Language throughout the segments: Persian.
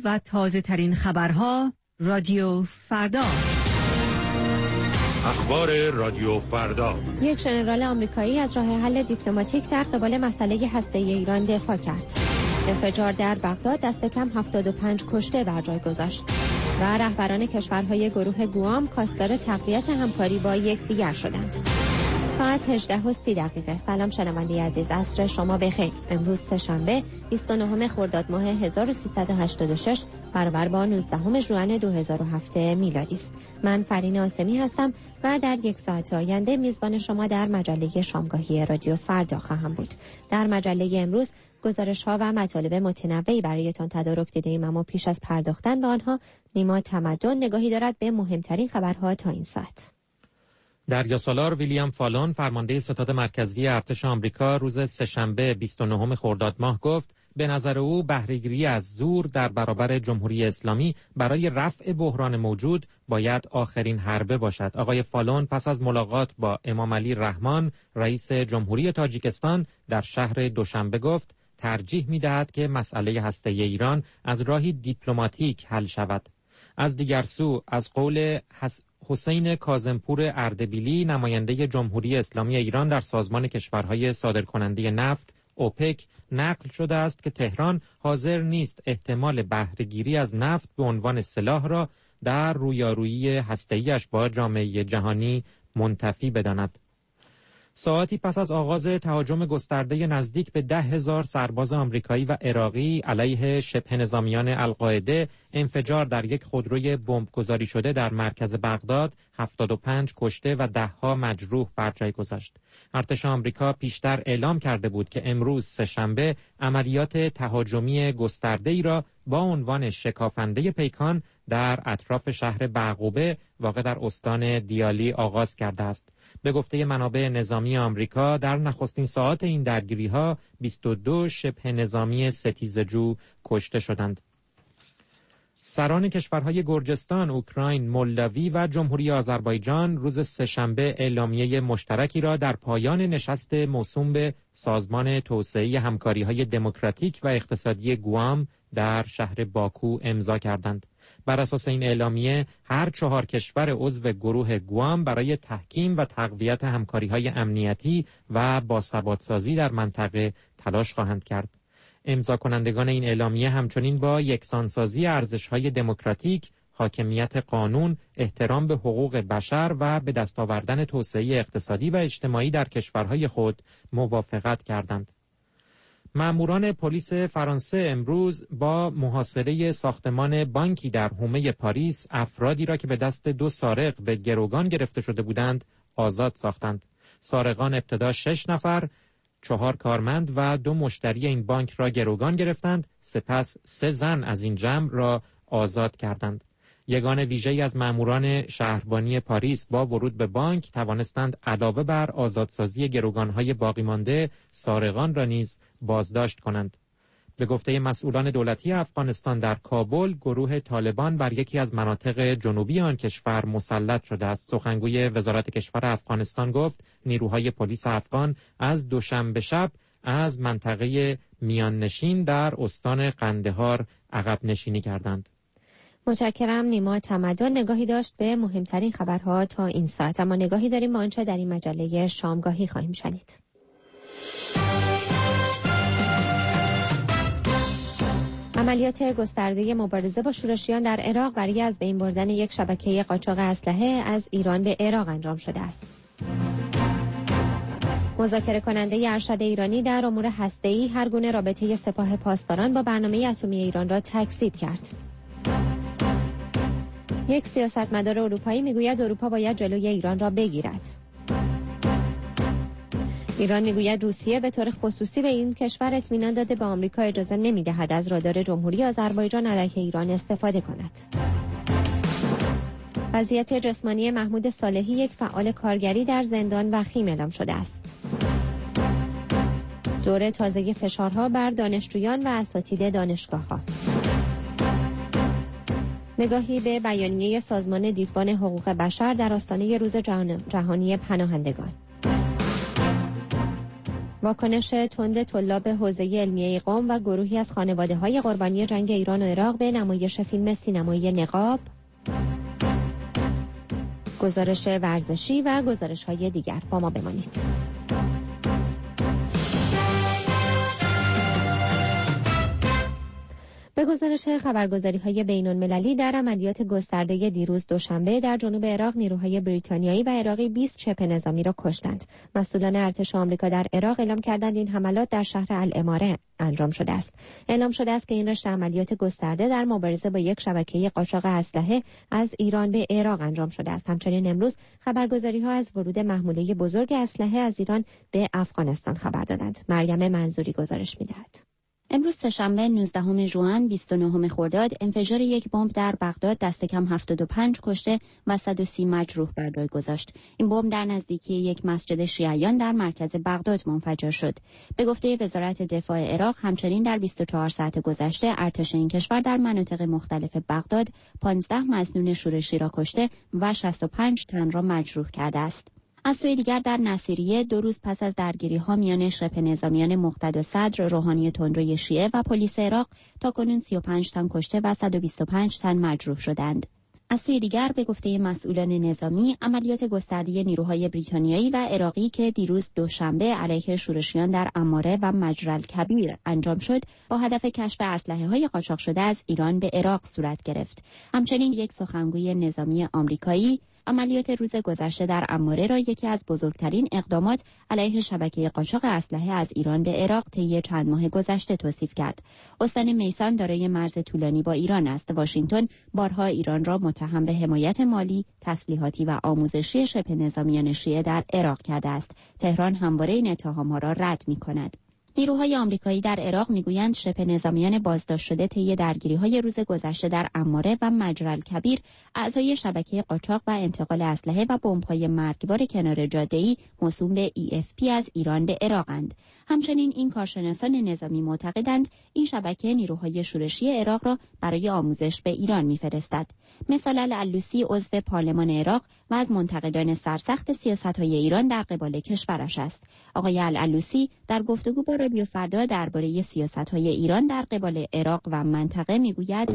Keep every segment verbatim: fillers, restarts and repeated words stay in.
و تازه ترین خبرها رادیو فردا. اخبار رادیو فردا. یک ژنرال آمریکایی از راه حل دیپلماتیک در قبال مسئله هسته‌ای ایران دفاع کرد. انفجار در بغداد دست کم هفتاد و پنج کشته بر جای گذاشت و رهبران کشورهای گروه گوام خواستار تقویت همکاری با یکدیگر شدند. ساعت هجده و سی دقیقه. سلام شنونده عزیز، عصر شما بخیر. امروز سه‌شنبه بیست و نهم خرداد ماه هزار و سیصد و هشتاد و شش برابر با نوزدهم ژوئن دو هزار و هفت میلادی است. من فرین آسمی هستم و در یک ساعت آینده میزبان شما در مجله شامگاهی رادیو فردا خواهم بود. در مجله امروز گزارش‌ها و مطالب متنوعی برایتان تدارک دیده‌ایم، اما پیش از پرداختن به آنها نیما تمدن نگاهی دارد به مهمترین خبرها تا این ساعت. دریاسالار ویلیام فالون فرمانده ستاد مرکزی ارتش آمریکا روز سه‌شنبه بیست و نهم خرداد ماه گفت به نظر او بهره‌گیری از زور در برابر جمهوری اسلامی برای رفع بحران موجود باید آخرین حربه باشد. آقای فالون پس از ملاقات با امام علی رحمان رئیس جمهوری تاجیکستان در شهر دوشنبه گفت ترجیح می‌دهد که مسئله هسته‌ای ایران از راهی دیپلماتیک حل شود. از دیگر سو از قول حس... حسین کاظمپور اردبیلی نماینده جمهوری اسلامی ایران در سازمان کشورهای صادرکننده نفت اوپک نقل شده است که تهران حاضر نیست احتمال بهره‌گیری از نفت به عنوان سلاح را در رویارویی هسته‌ای‌اش با جامعه جهانی منتفی بداند. ساعتی پس از آغاز تهاجم گسترده نزدیک به ده هزار سرباز آمریکایی و عراقی علیه شبه نظامیان القاعده، انفجار در یک خودروی بمبگذاری شده در مرکز بغداد هفتاد و پنج کشته و ده‌ها مجروح بر جای گذاشت. ارتش آمریکا پیشتر اعلام کرده بود که امروز سه‌شنبه عملیات تهاجمی گسترده‌ای را با عنوان شکافنده پیکان در اطراف شهر بعقوبه واقع در استان دیالی آغاز کرده است. به گفته منابع نظامی آمریکا در نخستین ساعات این درگیری‌ها بیست و دو شبه نظامی ستیزجو کشته شدند. سران کشورهای گرجستان، اوکراین، مولداوی و جمهوری آذربایجان روز سه‌شنبه اعلامیه مشترکی را در پایان نشست موسوم به سازمان توسعه همکاری‌های دموکراتیک و اقتصادی گوام در شهر باکو امضا کردند. بر اساس این اعلامیه هر چهار کشور عضو گروه گوام برای تحکیم و تقویت همکاری‌های امنیتی و باثبات‌سازی در منطقه تلاش خواهند کرد. امضا کنندگان این اعلامیه همچنین با یکسانسازی ارزش‌های دموکراتیک، حاکمیت قانون، احترام به حقوق بشر و به دست آوردن توسعه اقتصادی و اجتماعی در کشورهای خود موافقت کردند. ماموران پلیس فرانسه امروز با محاصره ساختمان بانکی در حومه پاریس افرادی را که به دست دو سارق به گروگان گرفته شده بودند آزاد ساختند. سارقان ابتدا شش نفر، چهار کارمند و دو مشتری این بانک را گروگان گرفتند، سپس سه زن از این جمع را آزاد کردند. یگان ویژه‌ای از ماموران شهربانی پاریس با ورود به بانک توانستند علاوه بر آزادسازی گروگان‌های باقی مانده، سارقان را نیز بازداشت کنند. به گفته مسئولان دولتی افغانستان در کابل، گروه طالبان بر یکی از مناطق جنوبی آن کشور مسلط شده است. سخنگوی وزارت کشور افغانستان گفت نیروهای پلیس افغان از دوشنبه شب از منطقه میان نشین در استان قندهار عقب نشینی کردند. متشکرم. نیما تمدن نگاهی داشت به مهمترین خبرها تا این ساعت، اما نگاهی داریم به آنچه در این مجله شامگاهی خواهیم شنید. عملیات گسترده مبارزه با شورشیان در عراق برای از بین بردن یک شبکه قاچاق اسلحه از ایران به عراق انجام شده است. مذاکره کننده ارشد ایرانی در امور هسته‌ای هر گونه رابطه سپاه پاسداران با برنامه اتمی ایران را تکذیب کرد. یک سیاستمدار اروپایی میگوید اروپا باید جلوی ایران را بگیرد. ایران میگوید روسیه به طور خصوصی به این کشور اطمینان داده به آمریکا اجازه نمیدهد از رادار جمهوری آذربایجان علیه ایران استفاده کند. وضعیت جسمانی محمود صالحی، یک فعال کارگری، در زندان وخیم اعلام شده است. دوره تازه فشارها بر دانشجویان و اساتید دانشگاه‌ها. نگاهی به بیانیه سازمان دیدبان حقوق بشر در آستانه روز جهانی پناهندگان. واکنش تند طلاب حوزه علمیه قم و گروهی از خانواده‌های قربانی جنگ ایران و عراق به نمایش فیلم سینمایی نقاب، گزارش ورزشی و گزارش‌های دیگر. با ما بمانید. به گزارش خبرگزاری‌های بین‌المللی، در عملیات گسترده دیروز دوشنبه در جنوب عراق نیروهای بریتانیایی و عراقی بیست شبه نظامی را کشتند. مسئولان ارتش آمریکا در عراق اعلام کردند این حملات در شهر الاماره انجام شده است. اعلام شده است که این رشته عملیات گسترده در مبارزه با یک شبکه قاچاق اسلحه از ایران به عراق انجام شده است. همچنین امروز خبرگزاری‌ها از ورود محموله بزرگ اسلحه از ایران به افغانستان خبر دادند. مریم منظوری گزارش می‌دهد. امروز سه‌شنبه نوزدهم ژوئن بیست و نهم خرداد انفجار یک بمب در بغداد دست کم هفتاد و پنج کشته و صد و سی مجروح بر جای گذاشت. این بمب در نزدیکی یک مسجد شیعیان در مرکز بغداد منفجر شد. به گفته وزارت دفاع عراق، همچنین در بیست و چهار ساعت گذشته ارتش این کشور در مناطق مختلف بغداد پانزده مظنون شورشی را کشته و شصت و پنج تن را مجروح کرده است. از سوی دیگر در نصیریه دو روز پس از درگیری‌ها میان شبه نظامیان مقتدا صدر روحانی تندروی شیعه و پلیس عراق تاکنون سی و پنج تن کشته و صد و بیست و پنج تن مجروح شدند. از سوی دیگر به گفته مسئولان نظامی، عملیات گسترده نیروهای بریتانیایی و عراقی که دیروز دوشنبه علیه شورشیان در عماره و مجرى الکبیر انجام شد، با هدف کشف اسلحه‌های قاچاق شده از ایران به عراق صورت گرفت. همچنین یک سخنگوی نظامی آمریکایی عملیات روز گذشته در عماره را یکی از بزرگترین اقدامات علیه شبکه قاچاق اسلحه از ایران به عراق طی چند ماه گذشته توصیف کرد. استان میسان دارای مرز طولانی با ایران است. واشنگتن بارها ایران را متهم به حمایت مالی، تسلیحاتی و آموزشی شبه نظامیان شیعه در عراق کرده است. تهران همواره این اتهام‌ها را رد می‌کند. نیروهای آمریکایی در عراق میگویند شبه نظامیان بازداشت شده طی درگیری‌های روز گذشته در عماره و مجرى الکبیر اعضای شبکه قاچاق و انتقال اسلحه و بمب‌های مرگبار کنار جاده‌ای موسوم به ای اف پی از ایران به عراقند. همچنین این کارشناسان نظامی معتقدند این شبکه نیروهای شورشی عراق را برای آموزش به ایران می‌فرستد. مثال العلوسی عضو پارلمان عراق و از منتقدان سرسخت سیاست‌های ایران در قبال کشورش است. آقای العلوسی در گفتگو با رادیو فردا درباره سیاست‌های ایران در قبال عراق و منطقه میگوید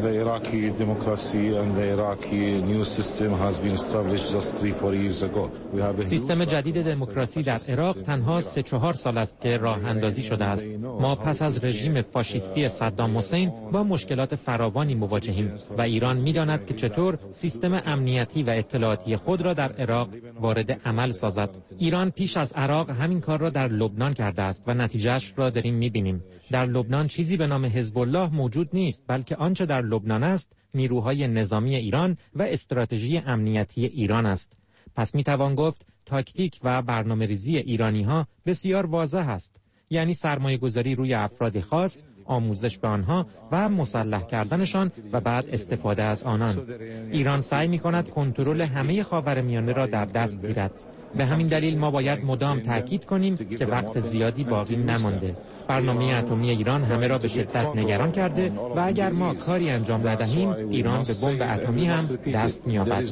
سیستم جدید دموکراسی در عراق تنها سه چهار سال است که راه اندازی شده است. ما پس از رژیم فاشیستی صدام حسین با مشکلات فراوانی مواجهیم و ایران می‌داند که چطور سیستم امنیتی و اطلاعاتی خود را در عراق وارد عمل سازد. ایران پیش از عراق همین کار را در لبنان کرده است و نتیجهش را داریم می‌بینیم. در لبنان چیزی به نام حزب الله موجود نیست، بلکه آنچه در لبنان است نیروهای نظامی ایران و استراتژی امنیتی ایران است. پس می‌توان گفت تاکتیک و برنامه‌ریزی ایرانی‌ها بسیار واضح است، یعنی سرمایه‌گذاری روی افراد خاص، آموزش به آنها و مسلح کردنشان و بعد استفاده از آنان. ایران سعی می‌کند کنترل همه خاورمیانه را در دست گیرد. به همین دلیل ما باید مدام تاکید کنیم که وقت زیادی باقی نمانده. برنامه اتمی ایران همه را به شدت نگران کرده و اگر ما کاری انجام ندهیم ایران به بمب اتمی هم دست می‌یابد.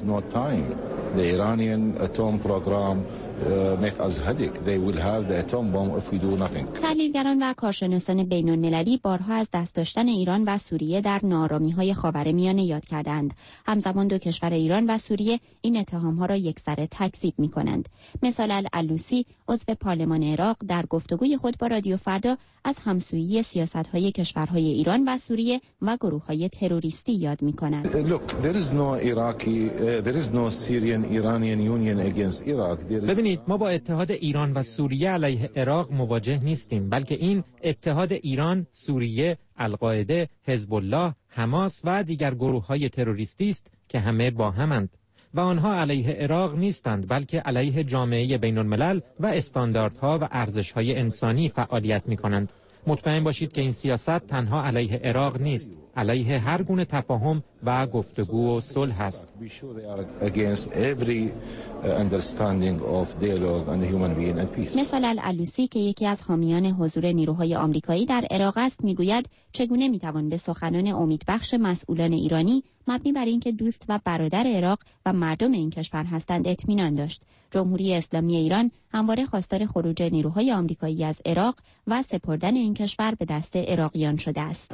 تحلیلگران و کارشناسان بین‌المللی بارها از دست داشتن ایران و سوریه در ناآرامی‌های خاورمیانه یاد کردند. همزمان دو کشور ایران و سوریه این اتهام‌ها را یکسره تکذیب می‌کنند. مثال العلوسی عضو پارلمان عراق در گفتگوی خود با رادیو فردا از همسویی سیاست‌های کشورهای ایران و سوریه و گروه‌های تروریستی یاد می‌کند. ببینید، ما با اتحاد ایران و سوریه علیه عراق مواجه نیستیم، بلکه این اتحاد ایران، سوریه، القاعده، حزب الله، حماس و دیگر گروه‌های تروریستی است که همه با همند و آنها علیه عراق نیستند، بلکه علیه جامعه بین‌الملل و استانداردها و ارزش‌های انسانی فعالیت می‌کنند. مطمئن باشید که این سیاست تنها علیه عراق نیست. علیه هر گونه تفاهم و گفتگو و صلح است. مثال العلوسی که یکی از حامیان حضور نیروهای آمریکایی در عراق است میگوید چگونه میتوان به سخنان امیدبخش مسئولان ایرانی مبنی بر اینکه دوست و برادر عراق و مردم این کشور هستند اطمینان داشت. جمهوری اسلامی ایران همواره خواستار خروج نیروهای آمریکایی از عراق و سپردن این کشور به دست عراقیان شده است.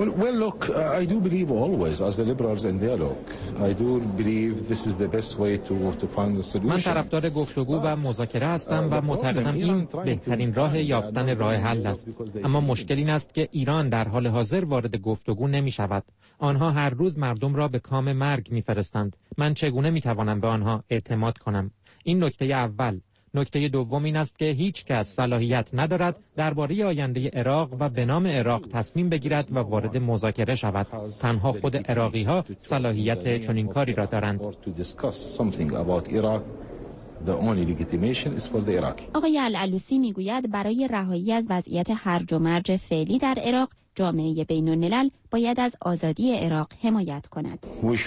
من طرفدار گفتگو و مذاکره هستم و معتقدم این بهترین راه یافتن راه حل است. اما مشکل این است که ایران در حال حاضر وارد گفتگو نمی شود. آنها هر روز مردم را به کام مرگ می‌فرستند. من چگونه می‌توانم به آنها اعتماد کنم؟ این نکته اول. نکته دوم این است که هیچ کس صلاحیت ندارد درباره آینده عراق و به نام عراق تصمیم بگیرد و وارد مذاکره شود. تنها خود عراقی‌ها صلاحیت چنین کاری را دارند. آقای العلوسی میگوید برای رهایی از وضعیت هرج و مرج فعلی در عراق جامعه بین‌الملل باید از آزادی عراق حمایت کند.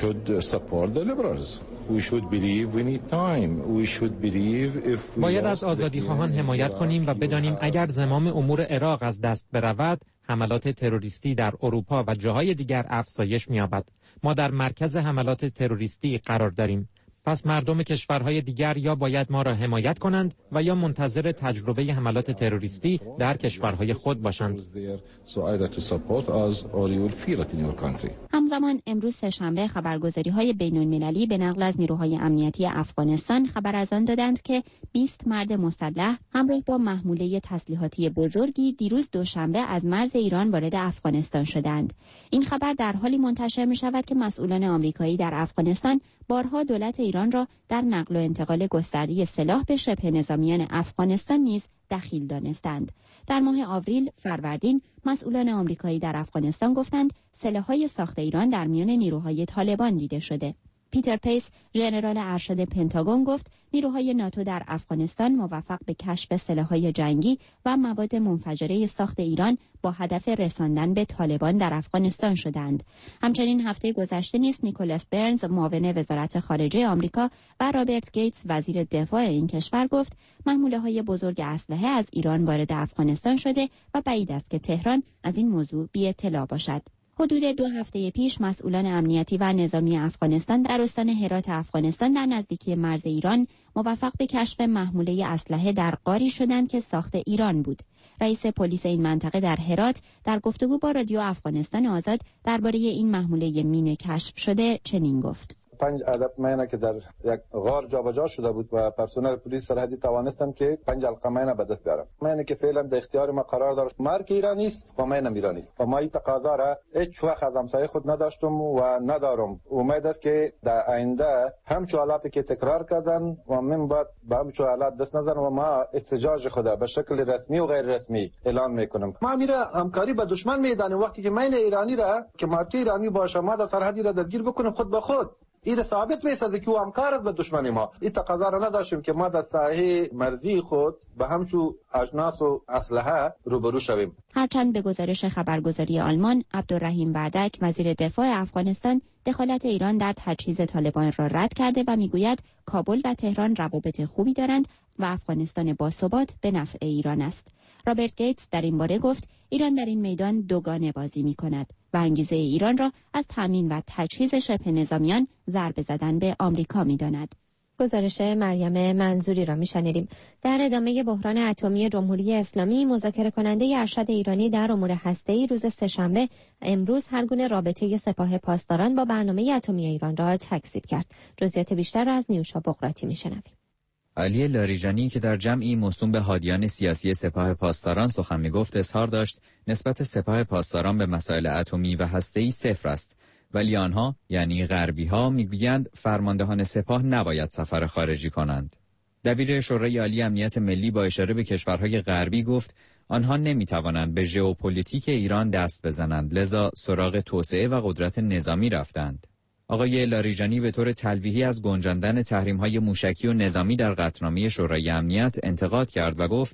باید از آزادی خواهان حمایت کنیم و بدانیم اگر زمام امور عراق از دست برود، حملات تروریستی در اروپا و جاهای دیگر افزایش می‌یابد. ما در مرکز حملات تروریستی قرار داریم. پس مردم کشورهای دیگر یا باید ما را حمایت کنند و یا منتظر تجربه حملات تروریستی در کشورهای خود باشند. همزمان امروز سه‌شنبه خبرگزاری‌های بین‌المللی به نقل از نیروهای امنیتی افغانستان خبر از آن دادند که بیست مرد مسلح همراه با محموله تسلیحاتی بزرگی دیروز دوشنبه از مرز ایران وارد افغانستان شدند. این خبر در حالی منتشر می‌شود که مسئولان آمریکایی در افغانستان بارها دولت ایران را در نقل و انتقال گسترده سلاح به شبه نظامیان افغانستان نیز دخیل دانستند. در ماه آوریل فروردین مسئولان آمریکایی در افغانستان گفتند سلاح‌های ساخت ایران در میان نیروهای طالبان دیده شده. پیتر پیس، ژنرال ارشد پنتاگون گفت نیروهای ناتو در افغانستان موفق به کشف سلاح‌های جنگی و مواد منفجره ساخت ایران با هدف رساندن به طالبان در افغانستان شدند. همچنین هفته گذشته نیز نیکولاس برنز، معاون وزارت خارجه آمریکا و رابرت گیتس، وزیر دفاع این کشور گفت محموله‌های بزرگ اسلحه از ایران وارد افغانستان شده و بعید است که تهران از این موضوع بی اطلاع باشد. حدود دو هفته پیش مسئولان امنیتی و نظامی افغانستان در استان هرات افغانستان در نزدیکی مرز ایران موفق به کشف محموله اسلحه در غاری شدند که ساخت ایران بود. رئیس پلیس این منطقه در هرات در گفتگو با رادیو افغانستان آزاد درباره این محموله مینه کشف شده چنین گفت: پنج عدد مینه که در یک غار جابجا شده بود و پرسنل پلیس سرحدی توانستن که پنج حلقه مینه به دست بیارن. مینه که فعلا در اختیار ما قرار داشت مارک ایرانی است و مینه ایرانی است و ما این تقاضا را هیچ وقت از همسایه خود نداشتم و ندارم. امید است که در آینده همچون حالاتی که تکرار کردن و من بعد به همچون حالات دست نزنم و ما احتجاج خود به شکل رسمی و غیر رسمی اعلان میکنم. ما میره همکاری با دشمن میدانیم وقتی که مینه ایرانی را که مارک ایرانی باشه ما در سرحدی را دستگیر بکنیم خود به خود. این ثابت میشه که او همکار است با دشمن ما. این تقاضا را نداشتیم که ما در ساحه مرزی خود به همچون اجناس و اسلحه روبرو شویم. هرچند به گزارش خبرگزاری آلمان، عبدالرحیم وردک، وزیر دفاع افغانستان، دخالت ایران در تجهیز طالبان را رد کرده و میگوید کابل و تهران روابط خوبی دارند و افغانستان باثبات به نفع ایران است. رابرت گیتس در این باره گفت ایران در این میدان دوگانه بازی می کند و انگیزه ایران را از تامین و تجهیز شبه نظامیان ضربه زدن به آمریکا می داند. گزارش مریم منظوری را میشنیدیم. در ادامه بحران اتمی جمهوری اسلامی، مذاکره کننده ارشد ایرانی در امور هسته‌ای روز سه‌شنبه امروز هر گونه رابطه سپاه پاسداران با برنامه اتمی ایران را تکذیب کرد. جزئیات بیشتر را از نیوشا بقراتی میشنویم. علی لاریجانی که در جمعی موسوم به هادیان سیاسی سپاه پاسداران سخن می‌گفت اظهار داشت نسبت سپاه پاسداران به مسائل اتمی و هسته‌ای صفر است، ولی آنها یعنی غربی‌ها میگویند فرماندهان سپاه نباید سفر خارجی کنند. دبیر شورای عالی امنیت ملی با اشاره به کشورهای غربی گفت آنها نمی‌توانند به ژئوپلیتیک ایران دست بزنند، لذا سراغ توسعه و قدرت نظامی رفتند. آقای لاریجانی به طور تلویحی از گنجاندن تحریم‌های موشکی و نظامی در قطعنامه شورای امنیت انتقاد کرد و گفت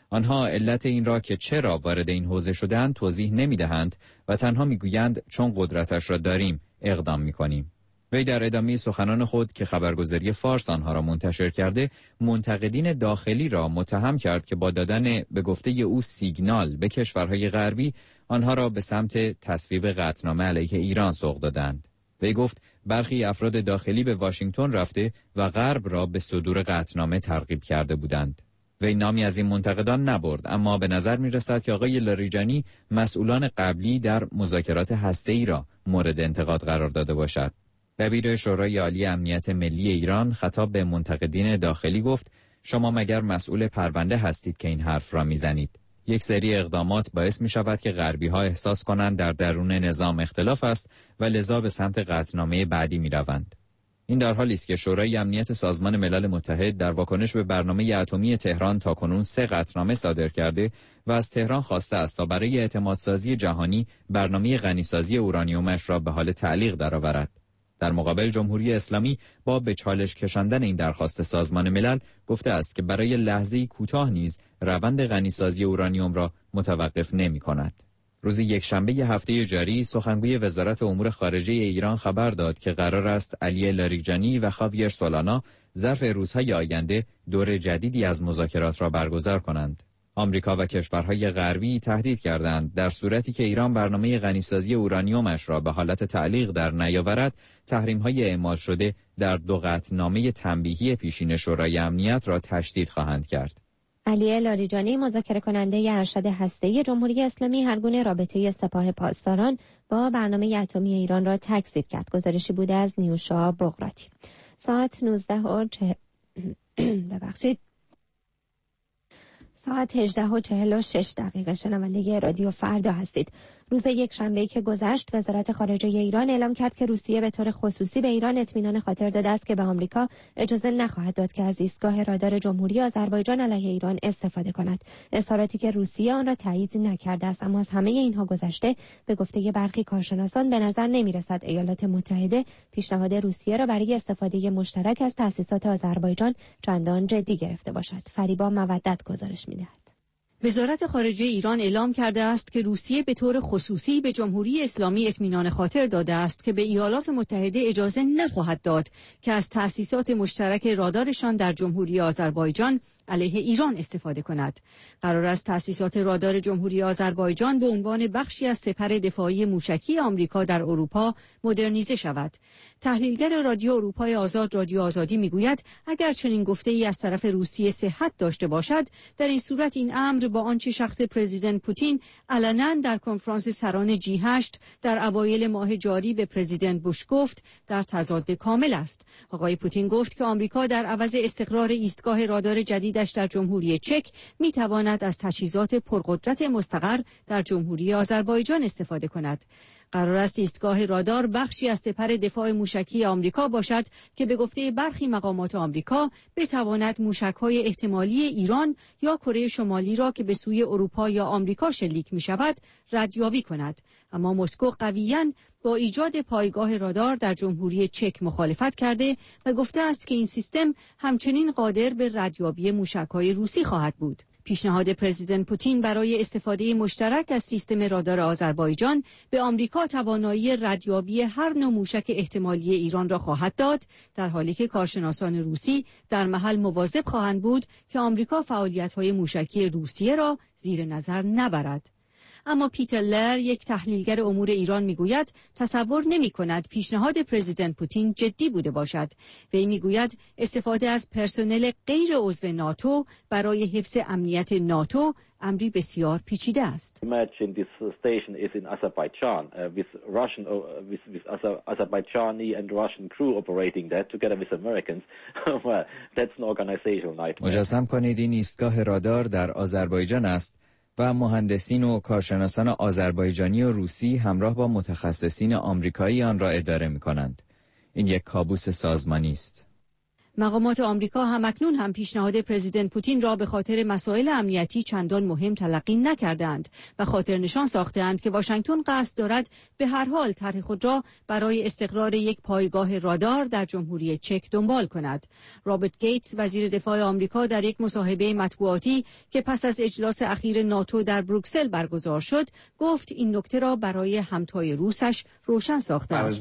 آنها علت این را که چرا وارد این حوزه شده‌اند توضیح نمی‌دهند و تنها می‌گویند چون قدرتش را داریم اقدام می‌کنیم. وی در ادامه سخنان خود که خبرگزاری فارس آنها را منتشر کرده، منتقدین داخلی را متهم کرد که با دادن به گفته او سیگنال به کشورهای غربی آنها را به سمت تصویب قطعنامه علیه ایران سوق دادند. وی گفت برخی افراد داخلی به واشنگتن رفته و غرب را به صدور قطعنامه ترغیب کرده بودند. وی نامی از این منتقدان نبرد، اما به نظر می رسد که آقای لاریجانی مسئولان قبلی در مذاکرات هسته‌ای را مورد انتقاد قرار داده باشد. دبیر شورای عالی امنیت ملی ایران خطاب به منتقدین داخلی گفت شما مگر مسئول پرونده هستید که این حرف را میزنید؟ یک سری اقدامات باعث می شود که غربی ها احساس کنند در درون نظام اختلاف است و لذا به سمت قطعنامه بعدی می روند. این در حالی است که شورای امنیت سازمان ملل متحد در واکنش به برنامه اتمی تهران تاکنون سه قطعنامه صادر کرده و از تهران خواسته است تا برای اعتمادسازی جهانی برنامه غنیسازی اورانیومش را به حال تعلیق درآورد. در مقابل جمهوری اسلامی با به چالش کشاندن این درخواست سازمان ملل گفته است که برای لحظه‌ای کوتاه نیز روند غنیسازی اورانیوم را متوقف نمی‌کند. روز یکشنبه هفته جاری سخنگوی وزارت امور خارجه ایران خبر داد که قرار است علی لاریجانی و خاویر سولانا ظرف روزهای آینده دور جدیدی از مذاکرات را برگزار کنند. آمریکا و کشورهای غربی تهدید کردند در صورتی که ایران برنامه غنیسازی اورانیومش را به حالت تعلیق در نیاورد، تحریم‌های اعمال شده در دو قطعنامه تنبیهی پیشین شورای امنیت را تشدید خواهند کرد. علی لاریجانی مذاکره کننده ارشد هسته‌ای جمهوری اسلامی هر گونه رابطه سپاه پاسداران با برنامه اتمی ایران را تکذیب کرد. گزارشی بوده از نیوشا بغراتی. ساعت نوزده و چه... ببخشید ساعت هجده و چهل و شش دقیقه شنونده رادیو فردا هستید. روز یک شنبه که گذشت وزارت خارجه ایران اعلام کرد که روسیه به طور خصوصی به ایران اطمینان خاطر داده است که به آمریکا اجازه نخواهد داد که از ایستگاه رادار جمهوری آذربایجان علیه ایران استفاده کند. اظهاراتی که روسیه آن را تایید نکرده است، اما از همه اینها گذشته به گفته برخی کارشناسان به نظر نمی‌رسد ایالات متحده پیشنهاد روسیه را برای استفاده مشترک از تأسیسات آذربایجان چندان جدی گرفته باشد. فریبا مودت گزارش می‌دهد. وزارت خارجه ایران اعلام کرده است که روسیه به طور خصوصی به جمهوری اسلامی اطمینان خاطر داده است که به ایالات متحده اجازه نخواهد داد که از تأسیسات مشترک رادارشان در جمهوری آذربایجان علیه ایران استفاده کند. قرار است تأسیسات رادار جمهوری آذربایجان به عنوان بخشی از سپر دفاعی موشکی آمریکا در اروپا مدرنیزه شود. تحلیلگر رادیو اروپای آزاد رادیو آزادی میگوید اگر چنین گفته‌ای از طرف روسیه صحت داشته باشد، در این صورت این امر با آنچه شخص پرزیدنت پوتین علنا در کنفرانس سران جی هشت در اوایل ماه جاری به پرزیدنت بوش گفت در تضاد کامل است. آقای پوتین گفت که آمریکا در عوض استقرار ایستگاه رادار جدید در جمهوری چک می تواند از تجهیزات پرقدرت مستقر در جمهوری آذربایجان استفاده کند. قرار است ایستگاه رادار بخشی از سپر دفاع موشکی آمریکا باشد که به گفته برخی مقامات آمریکا بتواند موشک‌های احتمالی ایران یا کره شمالی را که به سوی اروپا یا آمریکا شلیک می شود ردیابی کند. اما مسکو قویاً با ایجاد پایگاه رادار در جمهوری چک مخالفت کرده و گفته است که این سیستم همچنین قادر به ردیابی موشک‌های روسی خواهد بود. پیشنهاد پرزیدنت پوتین برای استفاده مشترک از سیستم رادار آذربایجان به آمریکا توانایی ردیابی هر نوع موشک احتمالی ایران را خواهد داد، در حالی که کارشناسان روسی در محل مواظب خواهند بود که آمریکا فعالیت‌های موشکی روسیه را زیر نظر نبرد. اما پیتر لر، یک تحلیلگر امور ایران، میگوید تصور نمی کند پیشنهاد پرزیدنت پوتین جدی بوده باشد. وی میگوید استفاده از پرسنل غیر عضو ناتو برای حفظ امنیت ناتو امری بسیار پیچیده است. Imagine this station is in Azerbaijan uh, with Russian uh, with, with Azerbaijani and Russian crew operating that together with Americans. Well, that's an organizational nightmare. مجسم کنید این ایستگاه رادار در آذربایجان است و مهندسین و کارشناسان آذربایجانی و روسی همراه با متخصصین آمریکایی آن را اداره می‌کنند. این یک کابوس سازمانی است. مقامات آمریکا همکنون هم پیشنهاد پرزیدنت پوتین را به خاطر مسائل امنیتی چندان مهم تلقی نکردند و خاطر نشان ساختند که واشنگتن قصد دارد به هر حال طرح خود را برای استقرار یک پایگاه رادار در جمهوری چک دنبال کند. رابرت گیتس وزیر دفاع آمریکا در یک مصاحبه مطبوعاتی که پس از اجلاس اخیر ناتو در بروکسل برگزار شد، گفت این نکته را برای همتای روسش روشن ساخته است.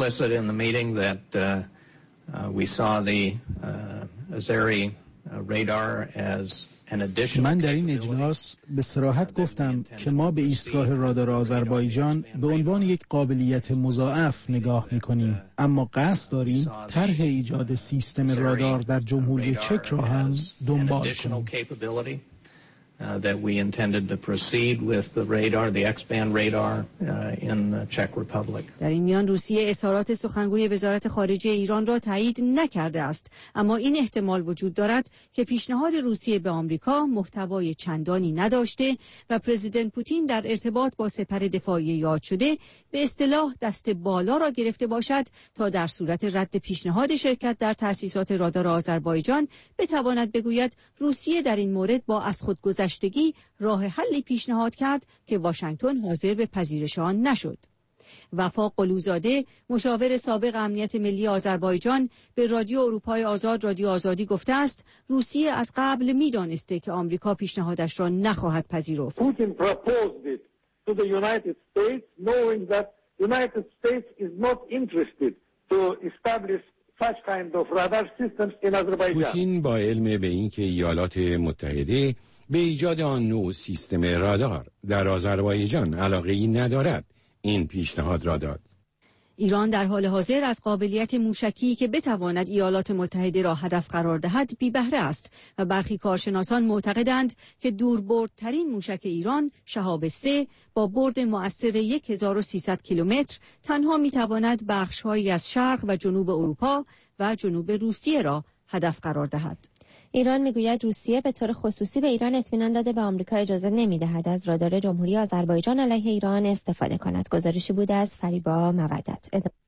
Uh, we saw the uh, Azeri uh, radar as an additional. من در این اجلاس به صراحت گفتم که ما به ایستگاه رادار آذربایجان به عنوان یک قابلیت مضاعف نگاه می‌کنیم، اما قصد داریم طرح ایجاد سیستم رادار در جمهوری چک را هم دنبال کنیم. Uh, that we intended to proceed with the radar, the X-band radar uh, in the Czech Republic. در این میان روسیه اظهارات سخنگوی وزارت خارجه ایران را تایید نکرده است، اما این احتمال وجود دارد که پیشنهاد روسیه به آمریکا محتوای چندانی نداشته و پرزیدنت پوتین در ارتباط با سپر دفاعی یاد شده به اصطلاح دست بالا را گرفته باشد تا در صورت رد پیشنهاد شرکت در تأسیسات رادار آذربایجان بتواند بگوید روسیه در این مورد با از خود گذشت راه حلی پیشنهاد کرد که واشنگتن حاضر به پذیرش آن نشد. وفا قلوزاده مشاور سابق امنیت ملی آذربایجان به رادیو اروپای آزاد رادیو آزادی گفته است روسیه از قبل می‌دانسته که آمریکا پیشنهادش را نخواهد پذیرفت. Putin proposed it to the United States knowing that United States is not interested to establish such kind of radar systems in Azerbaijan. پوتین با علم به اینکه ایالات متحده به ایجاد آن نوع سیستم رادار در آذربایجان علاقه‌ای ندارد این پیشنهاد را داد. ایران در حال حاضر از قابلیت موشکی که بتواند ایالات متحده را هدف قرار دهد بی بهره است و برخی کارشناسان معتقدند که دوربردترین موشک ایران شهاب سه با برد مؤثر هزار و سیصد کیلومتر تنها میتواند بخش‌هایی از شرق و جنوب اروپا و جنوب روسیه را هدف قرار دهد. ایران میگوید روسیه به طور خصوصی به ایران اطمینان داده به آمریکا اجازه نمیدهد از رادار جمهوری آذربایجان علیه ایران استفاده کند. گزارشی بوده از فریبا مودت.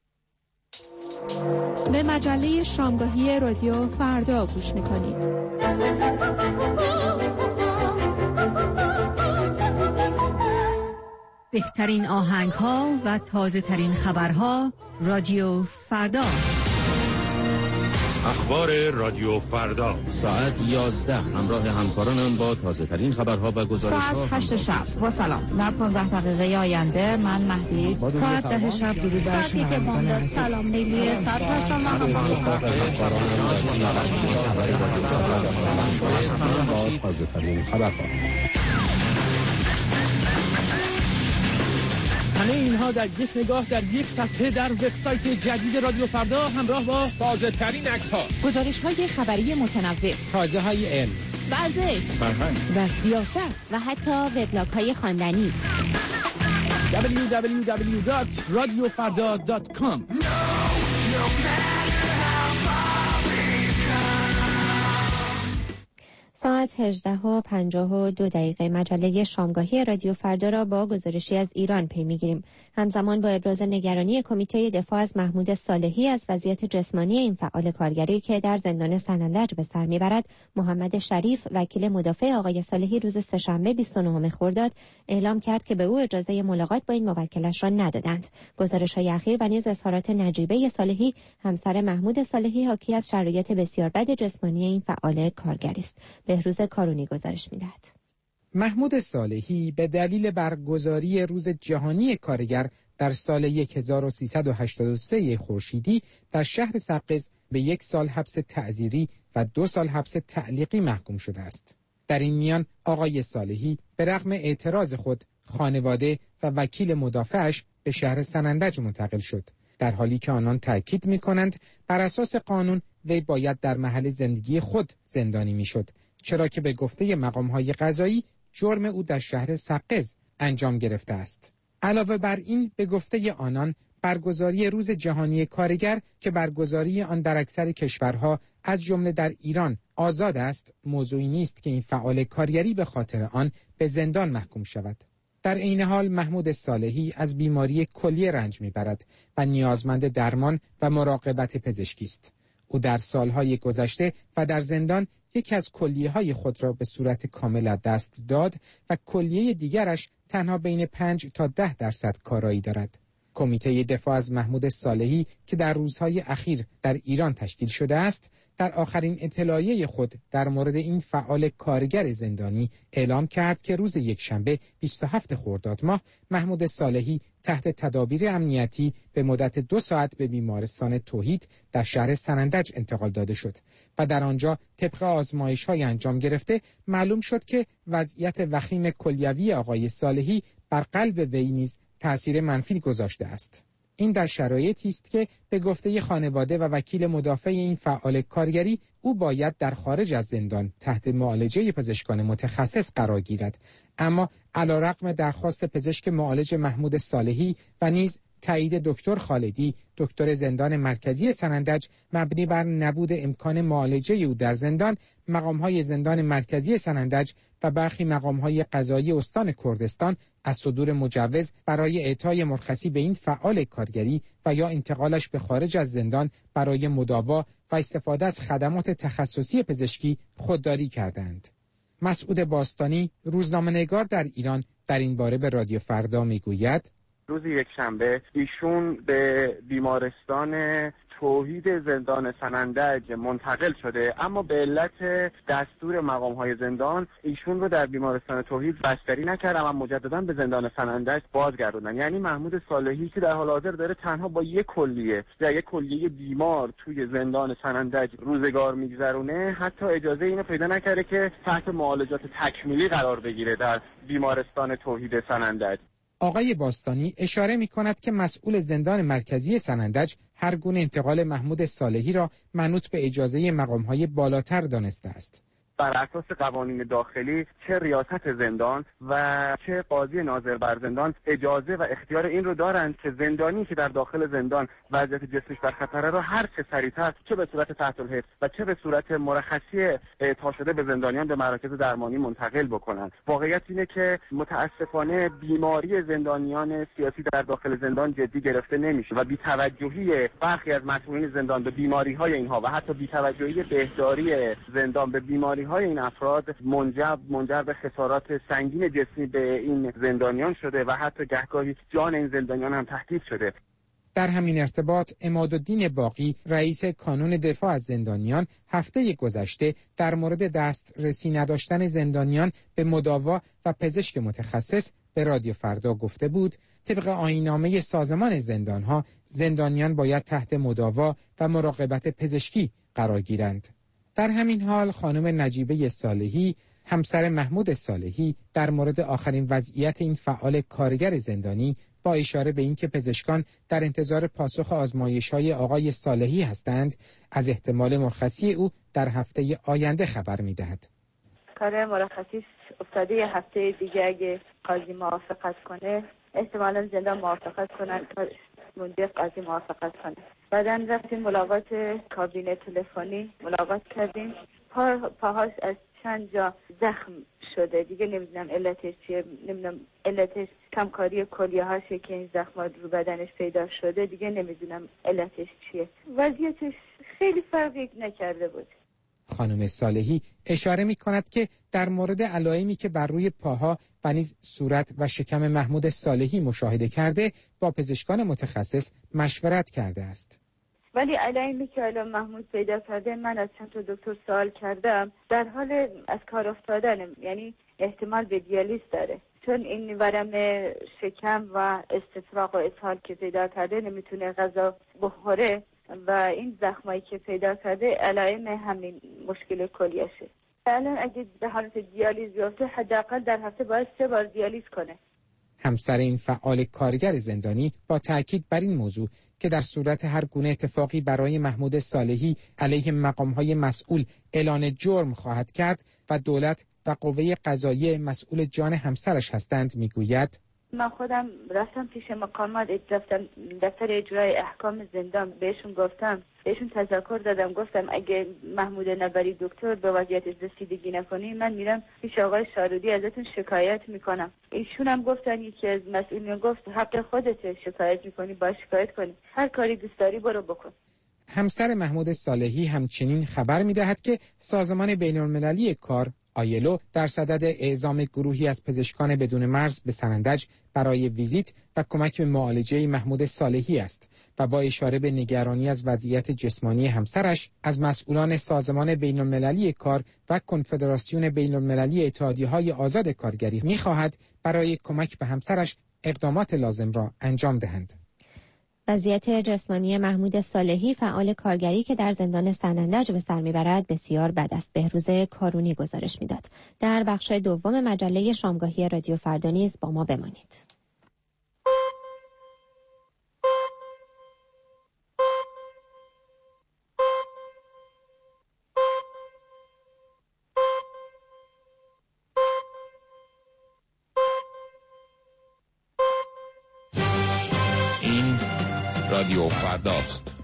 به مجله شامگاهی رادیو فردا گوش میکنید. بهترین آهنگ ها و تازه ترین خبرها رادیو فردا. اخبار رادیو فردا ساعت یازده همراه همکارانم با تازه ترین خبرها و گزارش‌ها. ساعت هشت شب با سلام در پانزده دقیقه آینده من مهدی. ساعت ده شب درود بر شما. سلام لیلی ساعت هستم با تازه ترین خبرها. همه اینها در یک نگاه در یک صفحه در وبسایت جدید رادیو فردا همراه با تازه ترین عکس ها، گزارش های خبری متنوع، تازه های علم، ورزش، فرهنگ و سیاست و حتی وبلاگ های خواندنی. دبلیو دبلیو دبلیو دات رادیو فردا دات کام. ساعت هجده و پنجاه و دو دقیقه مجله شامگاهی رادیو فردا را با گزارشی از ایران پی می‌گیریم. همزمان با ابراز نگرانی کمیته دفاع از محمود صالحی از وضعیت جسمانی این فعال کارگری که در زندان سنندج به سر میبرد، محمد شریف وکیل مدافع آقای صالحی روز سه‌شنبه بیست و نهم خرداد اعلام کرد که به او اجازه ملاقات با این موکلش را ندادند. گزارش‌های اخیر و نیز اظهارات نجیبه صالحی همسر محمود صالحی حاکی از شرایط بسیار بد جسمانی این فعال کارگری است. بهروز کارونی گزارش می‌دهد. محمود صالحی به دلیل برگزاری روز جهانی کارگر در سال هزار و سیصد و هشتاد و سه خورشیدی در شهر سقز به یک سال حبس تعزیری و دو سال حبس تعلیقی محکوم شده است. در این میان آقای صالحی به رغم اعتراض خود، خانواده و وکیل مدافعش به شهر سنندج منتقل شد، در حالی که آنان تأکید می‌کنند بر اساس قانون وی باید در محل زندگی خود زندانی می‌شد، چرا که به گفته مقام‌های قضایی جرم او در شهر سقز انجام گرفته است. علاوه بر این به گفته آنان برگزاری روز جهانی کارگر که برگزاری آن در اکثر کشورها از جمله در ایران آزاد است، موضوعی نیست که این فعال کارگری به خاطر آن به زندان محکوم شود. در عین حال محمود صالحی از بیماری کلیه رنج میبرد و نیازمند درمان و مراقبت پزشکی است. او در سالهای گذشته و در زندان یکی از کلیه‌های خود را به صورت کامل از دست داد و کلیه دیگرش تنها بین پنج تا ده درصد کارایی دارد. کمیته دفاع از محمود صالحی که در روزهای اخیر در ایران تشکیل شده است، در آخرین اطلاعیه خود در مورد این فعال کارگر زندانی اعلام کرد که روز یکشنبه بیست و هفتم خرداد ماه محمود صالحی تحت تدابیر امنیتی به مدت دو ساعت به بیمارستان توحید در شهر سنندج انتقال داده شد و در آنجا طبق آزمایش‌های انجام گرفته معلوم شد که وضعیت وخیم کلیوی آقای صالحی بر قلب وی نیز تأثیر منفی گذاشته است. این در شرایطی است که به گفته خانواده و وکیل مدافع این فعال کارگری او باید در خارج از زندان تحت معالجه پزشکان متخصص قرار گیرد، اما علیرغم درخواست پزشک معالج محمود صالحی و نیز تایید دکتر خالدی، دکتر زندان مرکزی سنندج، مبنی بر نبود امکان معالجه او در زندان، مقام‌های زندان مرکزی سنندج و برخی مقام‌های قضایی استان کردستان از صدور مجوز برای اعطای مرخصی به این فعال کارگری و یا انتقالش به خارج از زندان برای مداوا و استفاده از خدمات تخصصی پزشکی خودداری کردند. مسعود باستانی، روزنامه‌نگار در ایران، در این باره به رادیو فردا میگوید: روز یکشنبه ایشون به بیمارستان توحید زندان سنندج منتقل شده، اما به علت دستور مقام‌های زندان ایشون رو در بیمارستان توحید بستری نکردن و مجددا به زندان سنندج بازگردوندن. یعنی محمود صالحی که در حال حاضر داره تنها با یک کلیه یا یک کلیه بیمار توی زندان سنندج روزگار میگذرونه، حتی اجازه اینو پیدا نکرده که تحت معالجات تکمیلی قرار بگیره در بیمارستان توحید سنندج. آقای باستانی اشاره می کند که مسئول زندان مرکزی سنندج هر گونه انتقال محمود صالحی را منوط به اجازه مقام‌های بالاتر دانسته است. بر اساس قوانین داخلی چه ریاست زندان و چه قاضی ناظر بر زندان اجازه و اختیار این رو دارند که زندانی که در داخل زندان وضعیت جسمش در خطره را هر چه سریعتر چه به صورت تحت الحفظ و چه به صورت مرخصی اعطا شده به زندانیان به مراکز درمانی منتقل بکنند. واقعیت اینه که متاسفانه بیماری زندانیان سیاسی در داخل زندان جدی گرفته نمیشه و بی‌توجهی برخی از مسئولین زندان به بیماری‌های اینها و حتی بی‌توجهی بهداری زندان به بیماری های این افراد منجر منجر به خسارات سنگین جسمی به این زندانیان شده و حتی گهگاهی جان این زندانیان هم تهدید شده. در همین ارتباط عمادالدین باقی، رئیس کانون دفاع از زندانیان، هفته گذشته در مورد دسترسی نداشتن زندانیان به مداوا و پزشک متخصص به رادیو فردا گفته بود طبق آیین‌نامه سازمان زندانها زندانیان باید تحت مداوا و مراقبت پزشکی قرار گیرند. در همین حال خانم نجیبه صالحی، همسر محمود صالحی، در مورد آخرین وضعیت این فعال کارگر زندانی با اشاره به اینکه پزشکان در انتظار پاسخ آزمایش‌های آقای صالحی هستند، از احتمال مرخصی او در هفته آینده خبر می‌دهد. کار مرخصی افتاده یه هفته دیگه اگه قاضی موافقت کنه، احتمالاً زندان موافقت کنن مونده قاضی موافقت کنه. بعداً رفتیم ملاقات کابینه تلفنی ملاقات کردیم. پا پاهاش از چند جا زخم شده، دیگه نمیدونم علتش چیه، نمیدونم علتش کمکاری کلیه‌هاشه که این زخمات رو بدنش پیدا شده، دیگه نمیدونم علتش چیه. وضعیتش خیلی فرقی نکرده بود. خانم صالحی اشاره می کند که در مورد علائمی که بر روی پاها و نیز صورت و شکم محمود صالحی مشاهده کرده با پزشکان متخصص مشورت کرده است. ولی علائمی که الان محمود پیدا کرده، من از چند تا دکتر سوال کردم، در حال از کار افتادن، یعنی احتمال به دیالیز داره، چون این ورم شکم و استفراغ و اسهال که پیدا کرده نمیتونه غذا بخوره و این زخمایی که پیدا کرده علائم همین مشکل کلیشه. الان اگه به حالت دیالیز بیفته حداقل در هفته باید سه بار دیالیز کنه. همسر این فعال کارگر زندانی با تاکید بر این موضوع که در صورت هر گونه اتفاقی برای محمود صالحی علیه مقام‌های مسئول اعلان جرم خواهد کرد و دولت و قوه قضاییه مسئول جان همسرش هستند میگوید: من خودم رفتم پیش مقامات، رفتم دفتر اجرای احکام زندان، بهشون گفتم، بهشون تذکر دادم، گفتم اگه محمود نبری دکتر به وضعیت رسیدگی نکنی من میرم پیش آقای شارودی ازتون شکایت میکنم. ایشون هم گفتن یکی از مسئولین گفت حق خودت شکایت میکنی، باید شکایت کنی، هر کاری دوست داری برو بکن. همسر محمود صالحی همچنین خبر می‌دهد که سازمان بین‌المللی کار آیلو در صدد اعزام گروهی از پزشکان بدون مرز به سنندج برای ویزیت و کمک به معالجه محمود صالحی است و با اشاره به نگرانی از وضعیت جسمانی همسرش از مسئولان سازمان بین‌المللی کار و کنفدراسیون بین‌المللی اتحادیه‌های آزاد کارگری می‌خواهد برای کمک به همسرش اقدامات لازم را انجام دهند. وضعیت جسمانی محمود صالحی فعال کارگری که در زندان سنندج به سر میبرد بسیار بد است. بهروز کارونی گزارش میداد. در بخش دوم مجله شامگاهی رادیو فردا نیز با ما بمانید. رادیو فرداست.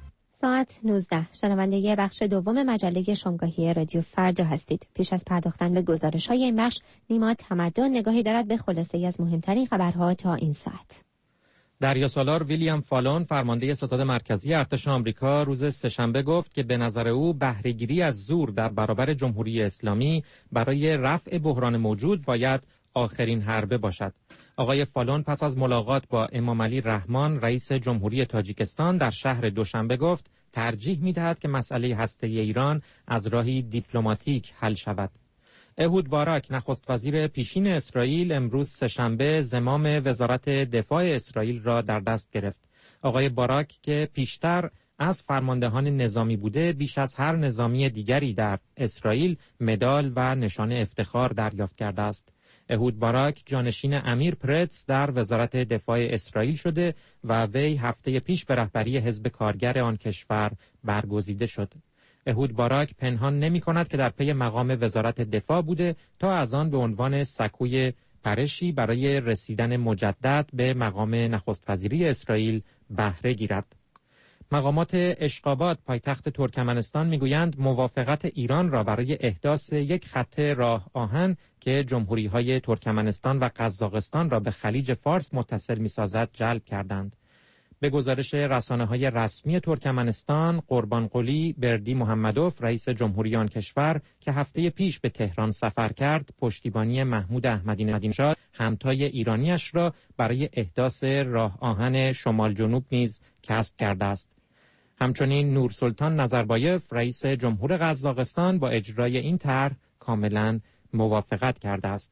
ساعت نوزده. شنونده بخش دوم مجله شامگاهی رادیو فردا هستید. پیش از پرداختن به گزارش‌های این بخش، نیما تمدن نگاهی دارد به خلاصه‌ای از مهمترین خبرها تا این ساعت. دریاسالار ویلیام فالون فرمانده ستاد مرکزی ارتش آمریکا روز سه‌شنبه گفت که به نظر او بهره‌گیری از زور در برابر جمهوری اسلامی برای رفع بحران موجود باید آخرین حربه باشد. آقای فالون پس از ملاقات با امام علی رحمان رئیس جمهوری تاجیکستان در شهر دوشنبه گفت ترجیح می‌دهد که مسئله هسته‌ای ایران از راهی دیپلماتیک حل شود. اهود باراک نخست وزیر پیشین اسرائیل امروز سه‌شنبه زمام وزارت دفاع اسرائیل را در دست گرفت. آقای باراک که پیشتر از فرماندهان نظامی بوده، بیش از هر نظامی دیگری در اسرائیل مدال و نشان افتخار دریافت کرده است. اهود باراک جانشین امیر پرتز در وزارت دفاع اسرائیل شده و وی هفته پیش به رهبری حزب کارگر آن کشور برگزیده شد. اهود باراک پنهان نمی کند که در پی مقام وزارت دفاع بوده تا از آن به عنوان سکوی پرشی برای رسیدن مجدد به مقام نخست وزیری اسرائیل بهره گیرد. مقامات اشقاباد پایتخت ترکمنستان میگویند موافقت ایران را برای احداث یک خط راه آهن که جمهوری‌های ترکمنستان و قزاقستان را به خلیج فارس متصل می‌سازد جلب کردند. به گزارش رسانه‌های رسمی ترکمنستان، قربانقلی بردی محمدوف رئیس جمهوری آن کشور که هفته پیش به تهران سفر کرد، پشتیبانی محمود احمدی نژاد همتای ایرانیش را برای احداث راه آهن شمال جنوب نیز کسب کرده است. همچنین نورسلطان نظربایف رئیس جمهور قزاقستان با اجرای این طرح کاملا موافقت کرده است.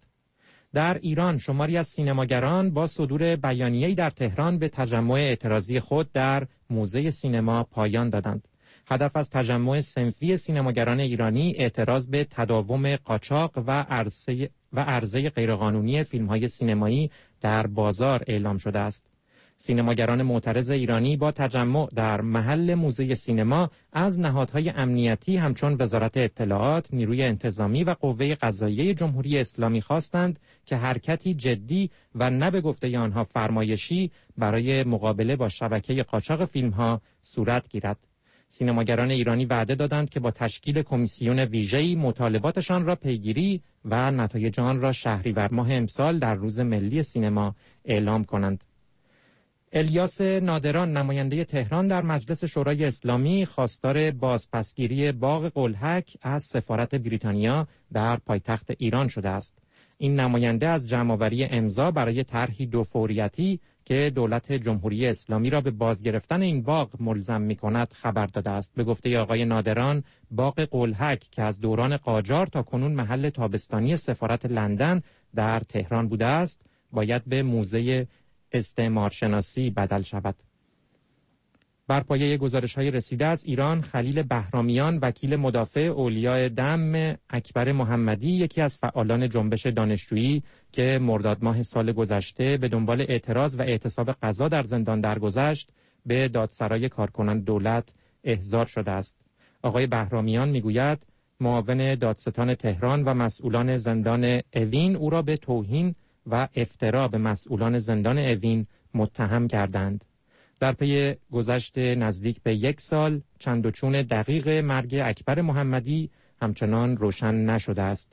در ایران شماری از سینماگران با صدور بیانیه‌ای در تهران به تجمع اعتراضی خود در موزه سینما پایان دادند. هدف از تجمع صنفی سینماگران ایرانی اعتراض به تداوم قاچاق و عرضه و عرضه غیرقانونی فیلم‌های سینمایی در بازار اعلام شده است. سینماگران معترض ایرانی با تجمع در محل موزه سینما از نهادهای امنیتی همچون وزارت اطلاعات، نیروی انتظامی و قوه قضاییه جمهوری اسلامی خواستند که حرکتی جدی و نه به گفته آنها فرمایشی برای مقابله با شبکه قاچاق فیلم‌ها صورت گیرد. سینماگران ایرانی وعده دادند که با تشکیل کمیسیون ویژه‌ای مطالباتشان را پیگیری و نتایج آن را شهریور ماه امسال در روز ملی سینما اعلام کنند. الیاس نادران نماینده تهران در مجلس شورای اسلامی خواستار بازپسگیری باغ قلهک از سفارت بریتانیا در پایتخت ایران شده است. این نماینده از جمع‌آوری امضا برای طرحی دو فوریتی که دولت جمهوری اسلامی را به بازگرفتن این باغ ملزم می‌کند خبر داده است. به گفته آقای نادران، باغ قلهک که از دوران قاجار تا کنون محل تابستانی سفارت لندن در تهران بوده است، باید به موزه استعمارشناسی بدل شود. بر پایه گزارش‌های رسیده از ایران، خلیل بهرامیان وکیل مدافع اولیاء دم اکبر محمدی، یکی از فعالان جنبش دانشجویی که مرداد ماه سال گذشته به دنبال اعتراض و اعتصاب قضا در زندان درگذشت، به دادسرای کارکنان دولت احضار شده است. آقای بهرامیان میگوید معاون دادستان تهران و مسئولان زندان اوین او را به توهین و افترا به مسئولان زندان اوین متهم کردند. در پی گذشت نزدیک به یک سال، چند و چون دقیق مرگ اکبر محمدی همچنان روشن نشده است.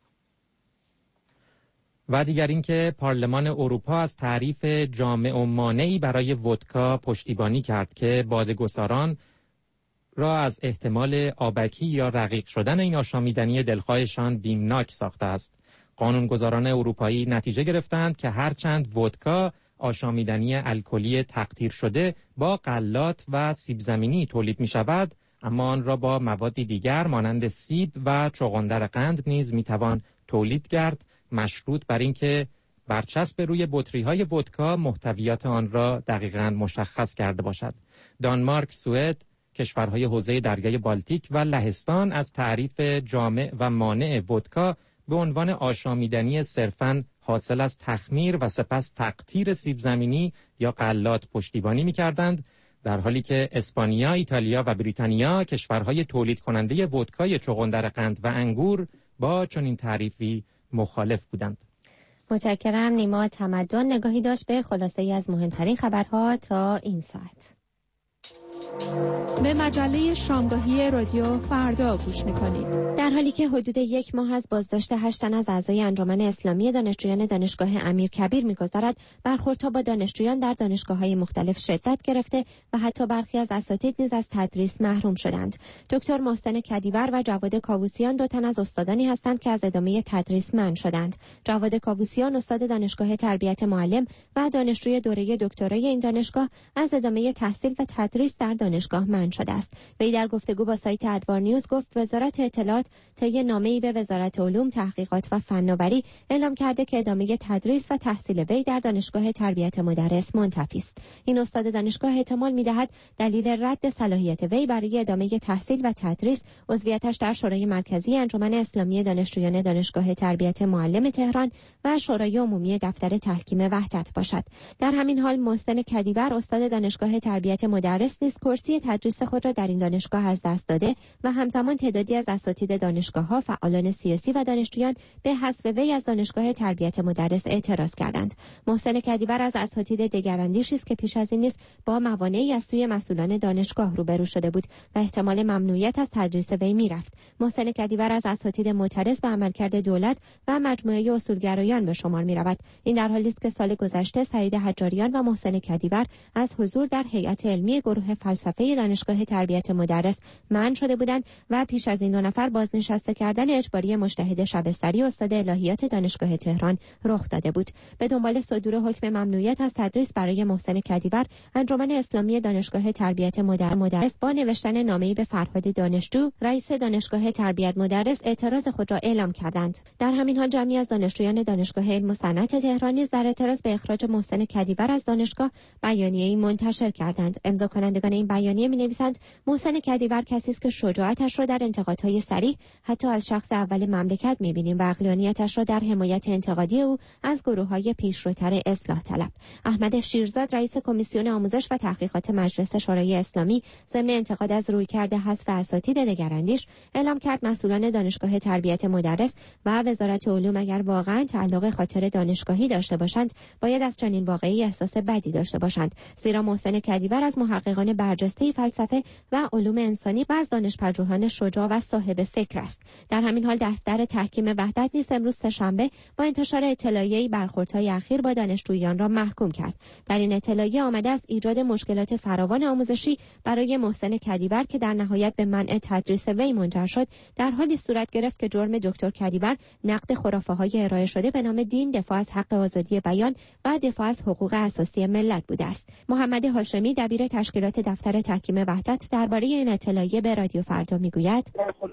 و دیگر اینکه پارلمان اروپا از تعریف جامع و مانعی برای ودکا پشتیبانی کرد که باده‌گساران را از احتمال آبکی یا رقیق شدن این آشامیدنی دلخواهشان بیمناک ساخته است. قانونگذاران اروپایی نتیجه گرفتند که هرچند ودکا آشامیدنی الکلی تقطیر شده با غلات و سیب زمینی تولید می شود، اما آن را با موادی دیگر مانند سیب و چغندر قند نیز می توان تولید کرد، مشروط بر اینکه برچسب روی بطری‌های ودکا محتویات آن را دقیقاً مشخص کرده باشد. دانمارک، سوئد، کشورهای حوزه دریای بالتیک و لهستان از تعریف جامع و مانع ودکا به عنوان آشامیدنی صرفاً حاصل از تخمیر و سپس تقطیر سیب زمینی یا غلات پشتیبانی می‌کردند، در حالی که اسپانیا، ایتالیا و بریتانیا کشورهای تولید کننده ودکای چغندر قند و انگور با چنین تعریفی مخالف بودند. متشکرم. نیما تمدن نگاهی داشت به خلاصه‌ای از مهمترین خبرها تا این ساعت. به مجله شامگاهی رادیو فردا گوش می‌کنید. در حالی که حدود یک ماه از بازداشت هشت تن از اعضای انجمن اسلامی دانشجویان دانشگاه امیرکبیر می‌گذرد، برخوردها با دانشجویان در دانشگاه‌های مختلف شدت گرفته و حتی برخی از اساتید نیز از تدریس محروم شدند. دکتر محسن کدیور و جواد کاووسیان دو تن از استادانی هستند که از ادامه تدریس منع شدند. جواد کاووسیان استاد دانشگاه تربیت معلم و دانشجوی دوره دکترای این دانشگاه از ادامه تحصیل و تدریس در دانشگاه منع شده است. وی در گفتگو با سایت ادوار نیوز گفت وزارت اطلاعات طی نامه‌ای به وزارت علوم، تحقیقات و فناوری اعلام کرده که ادامه تدریس و تحصیل وی در دانشگاه تربیت مدرس منتفی است. این استاد دانشگاه احتمال می‌دهد دلیل رد صلاحیت وی برای ادامه تحصیل و تدریس عضویتش در شورای مرکزی انجمن اسلامی دانشجویان دانشگاه تربیت معلم تهران و شورای عمومی دفتر تحکیم وحدت باشد. در همین حال محسن کدیور استاد دانشگاه تربیت مدرس نیز کرسی تدریس خود را در این دانشگاه از دست داده و همزمان تعدادی از اساتید دانشگاه‌ها، فعالان سیاسی و دانشجویان به حذف وی از دانشگاه تربیت مدرس اعتراض کردند. محسن کدیور از اساتید دگراندیشی است که پیش از این نیز با موانعی از سوی مسئولان دانشگاه روبرو شده بود و احتمال ممنوعیت از تدریس وی میرفت. محسن کدیور از اساتید معترض به عملکرد دولت و مجموعه اصولگرایان به شمار می‌رود. این در حالی است که سال گذشته سعید حجاریان و محسن کدیور از حضور در هیئت علمی گروه فلسفه دانشگاه تربیت مدرس منع شده بودند و پیش از این دو نفر بازنشسته کردن اجباری مجتهد شبستری استاد الهیات دانشگاه تهران رخ داده بود. به دنبال صدور حکم ممنوعیت از تدریس برای محسن کدیور، انجمن اسلامی دانشگاه تربیت مدرس با نوشتن نامه‌ای به فرهاد دانشجو، رئیس دانشگاه تربیت مدرس، اعتراض خود را اعلام کردند. در همین حال جمعی از دانشجویان دانشگاه علم و صنعت تهران نیز در اعتراض به اخراج محسن کدیور از دانشگاه بیانیه‌ای منتشر کردند. امضا کنندگان این بیانیه می‌نویسند محسن کدیور کسی است که شجاعتش را در انتقادهای صریح حتی از شخص اول مملکت می‌بینیم و عقلانیتش را در حمایت انتقادی او از گروه‌های پیشروتر اصلاح طلب. احمد شیرزاد رئیس کمیسیون آموزش و تحقیقات مجلس شورای اسلامی ضمن انتقاد از رویکرد حذف اساتید دگراندیش اعلام کرد مسئولان دانشگاه تربیت مدرس و وزارت علوم اگر واقعا تعلق خاطر دانشگاهی داشته باشند باید از چنین واقعی احساس بدی داشته باشند، زیرا محسن کدیور از محققان برجسته فلسفه و علوم انسانی و از دانشپژوهان شجاع و صاحب فکر است. در همین حال دفتر تحکیم وحدت نیز امروز سه‌شنبه با انتشار اطلاعیه‌ای برخوردهای اخیر با دانشجویان را محکوم کرد. در این اطلاعیه آمده است ایجاد مشکلات فراوان آموزشی برای محسن کدیور که در نهایت به منع تدریس وی منجر شد، در حالی صورت گرفت که جرم دکتر کدیور نقد خرافه‌های ارائه شده به نام دین، دفاع از حق آزادی بیان و دفاع از حقوق اساسی ملت بوده است. محمد هاشمی دبیر تشکیلات دفتر تحکیم وحدت درباره این اطلاعیه به رادیو فردا میگوید: